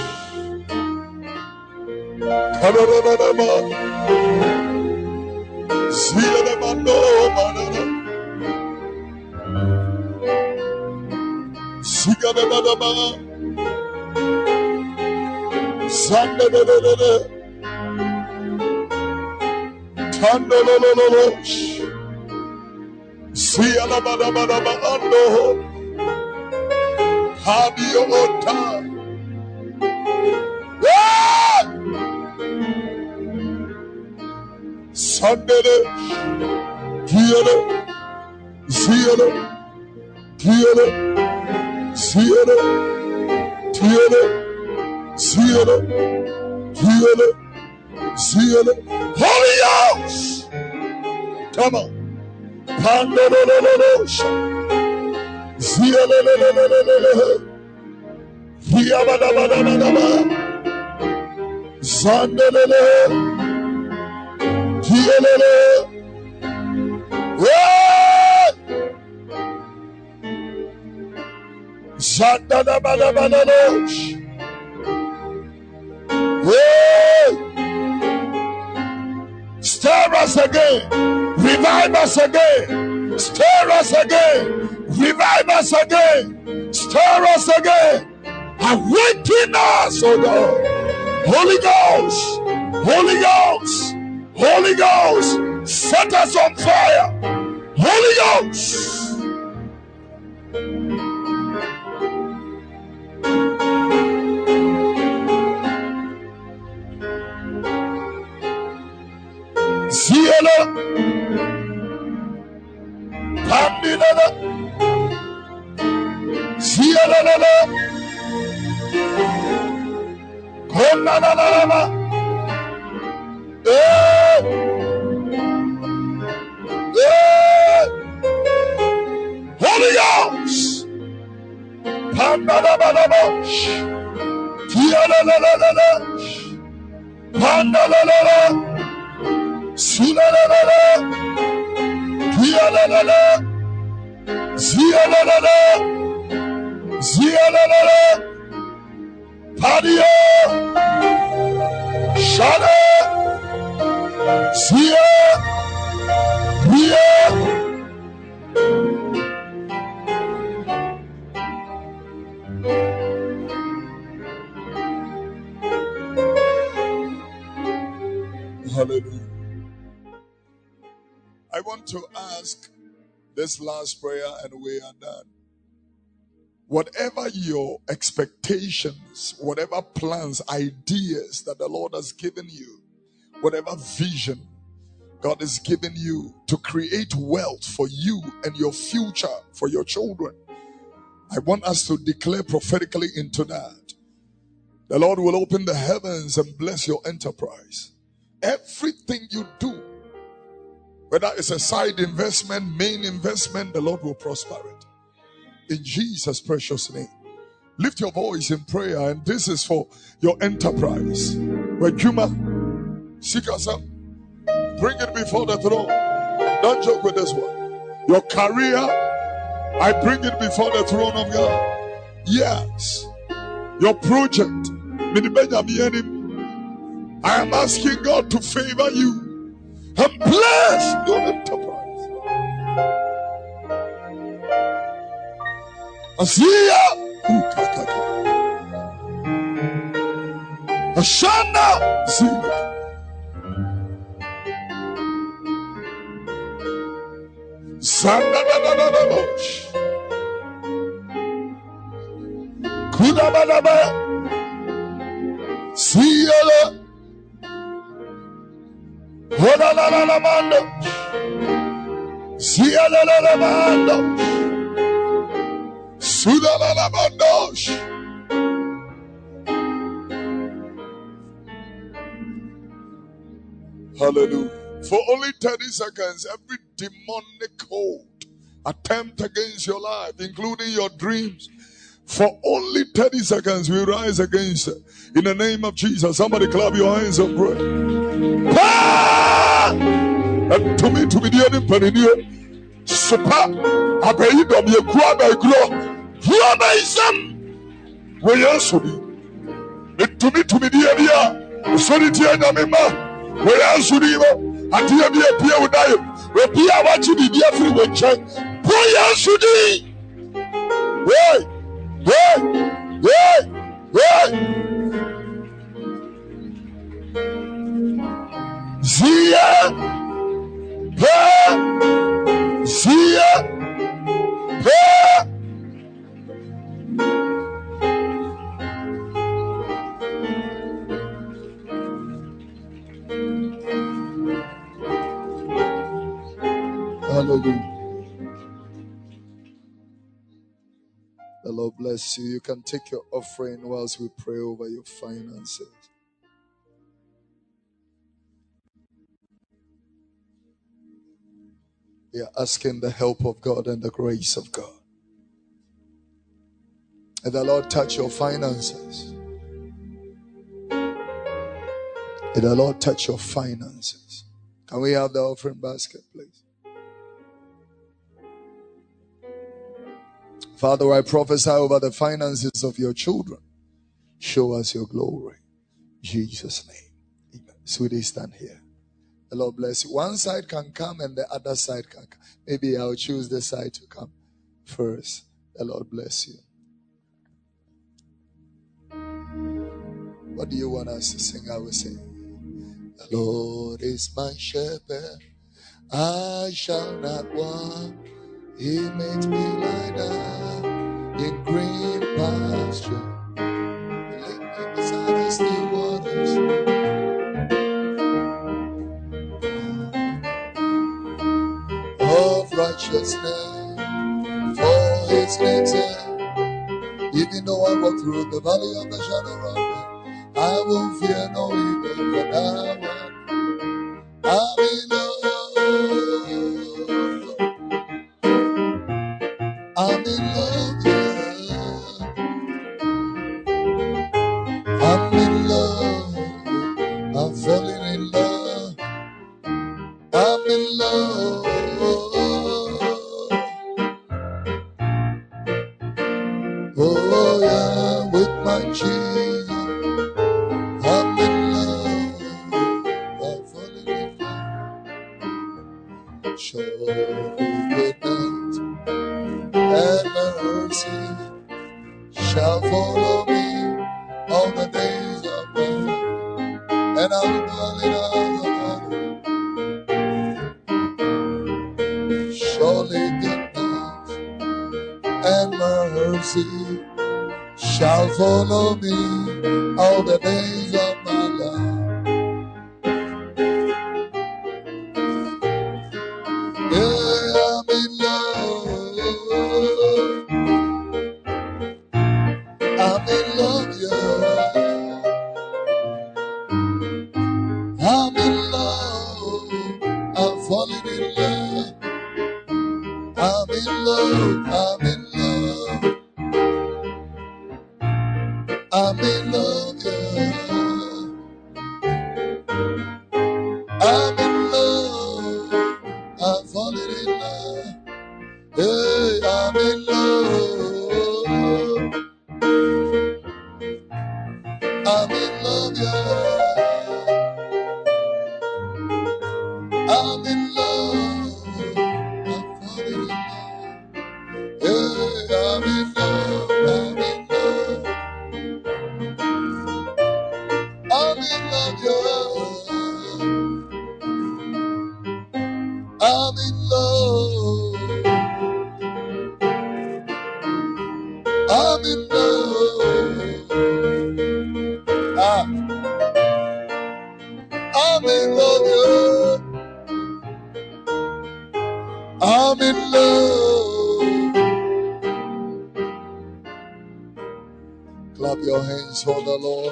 Speaker 2: Kadadadaba See the Mando Badada Sigadabadaba Sandadadada Tandololo See Alabadabadaba Ando Habio Ota Sandele Kiele Ziele Kiele Ziele Kiele Ziele Kiele Ziele Holy Ghost. Come on. Pandolololo Zielelelelelele Hiabadabadabadaba Zandelele Kielele Zandadabadabadalo Stir us again. Revive us again. Stir us again. Revive us again. Stir us again. Awaken us, oh God. Holy Ghost. Holy Ghost. Holy Ghost. Set us on fire. Holy Ghost. Ziela Pandinala Ziela Konanala Holy Ghost Pandalala Ziela Pandalala Silalala, Kialalala, Zialalala, Zialalala, Padia, Shada, Zia, Ria. Hallelujah. I want to ask this last prayer and we are done. Whatever your expectations, whatever plans, ideas that the Lord has given you, whatever vision, God is giving you to create wealth for you and your future, for your children. I want us to declare prophetically into that. The Lord will open the heavens and bless your enterprise. Everything you do, whether it's a side investment, main investment, the Lord will prosper it. In Jesus' precious name. Lift your voice in prayer, and this is for your enterprise. Where Juma, seek yourself, bring it before the throne. Don't joke with this one. Your career, I bring it before the throne of God. Yes. Your project, I am asking God to favor you and bless your enterprise. Asiya, Ashana, Zina. Sandadadadadosh. Kudabadaba. Siyala. Hodalalamando. Siyalalamando. Sudalamandosh. Hallelujah. For only 30 seconds, every demonic hold, attempt against your life, including your dreams, for only 30 seconds, we rise against it. In the name of Jesus, somebody clap your hands and pray. Ah! And to me, the enemy, Panini, Super, Abayidom, Yakuaba, Gruabaisam, we answer me. To me, the enemy, Solitaire, we answer me. Atia bi apia udayo we pia wachi bi bia firi we nchen boya sudi hey Zia Hallelujah. The Lord bless you. You can take your offering whilst we pray over your finances. We are asking the help of God and the grace of God. And the Lord touch your finances. And the Lord touch your finances. Can we have the offering basket, please? Father, I prophesy over the finances of your children. Show us your glory. In Jesus' name. Amen. Sweetie, stand here. The Lord bless you. One side can come and the other side can come. Maybe I'll choose the side to come first. The Lord bless you. What do you want us to sing? I will sing. The Lord is my shepherd. I shall not want. He makes me lie down in green pasture. He leads me beside the still waters. Of righteousness for his name's sake. Even though I walk through the valley of the shadow of death, I will fear no evil, for thou art in love. I'm in love, yeah. I'm in love. I'm falling in love. I'm in love. Oh yeah, with my Jesus. I'm in love. I'm falling in love. Surely goodness and mercy shall follow me all the days of my life, and I will dwell in the Lord. Surely goodness and mercy shall follow me all the days of my life. in love. I'm in love, yeah. I'm in love. I'm falling in love. I'm in love. I'm in love. I'm in love, yeah. I'm in love. I'm falling in love. Hey, I'm in love. I'm in love, yeah. I'm in love. I'm falling in love. Hey, I'm in love. I'm in love. I'm in love, yeah. I'm in love. I'm in love. I'm in love, yeah. I'm in love. Clap your hands for the Lord.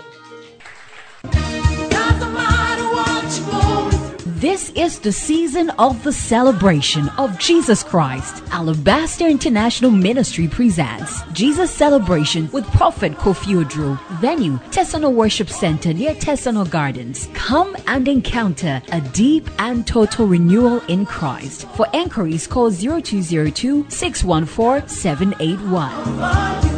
Speaker 1: This is the season of the celebration of Jesus Christ. Alabaster International Ministry presents Jesus Celebration with Prophet Kofi Oduro. Venue, Tesano Worship Center near Tesano Gardens. Come and encounter a deep and total renewal in Christ. For enquiries, call 0202 614 781.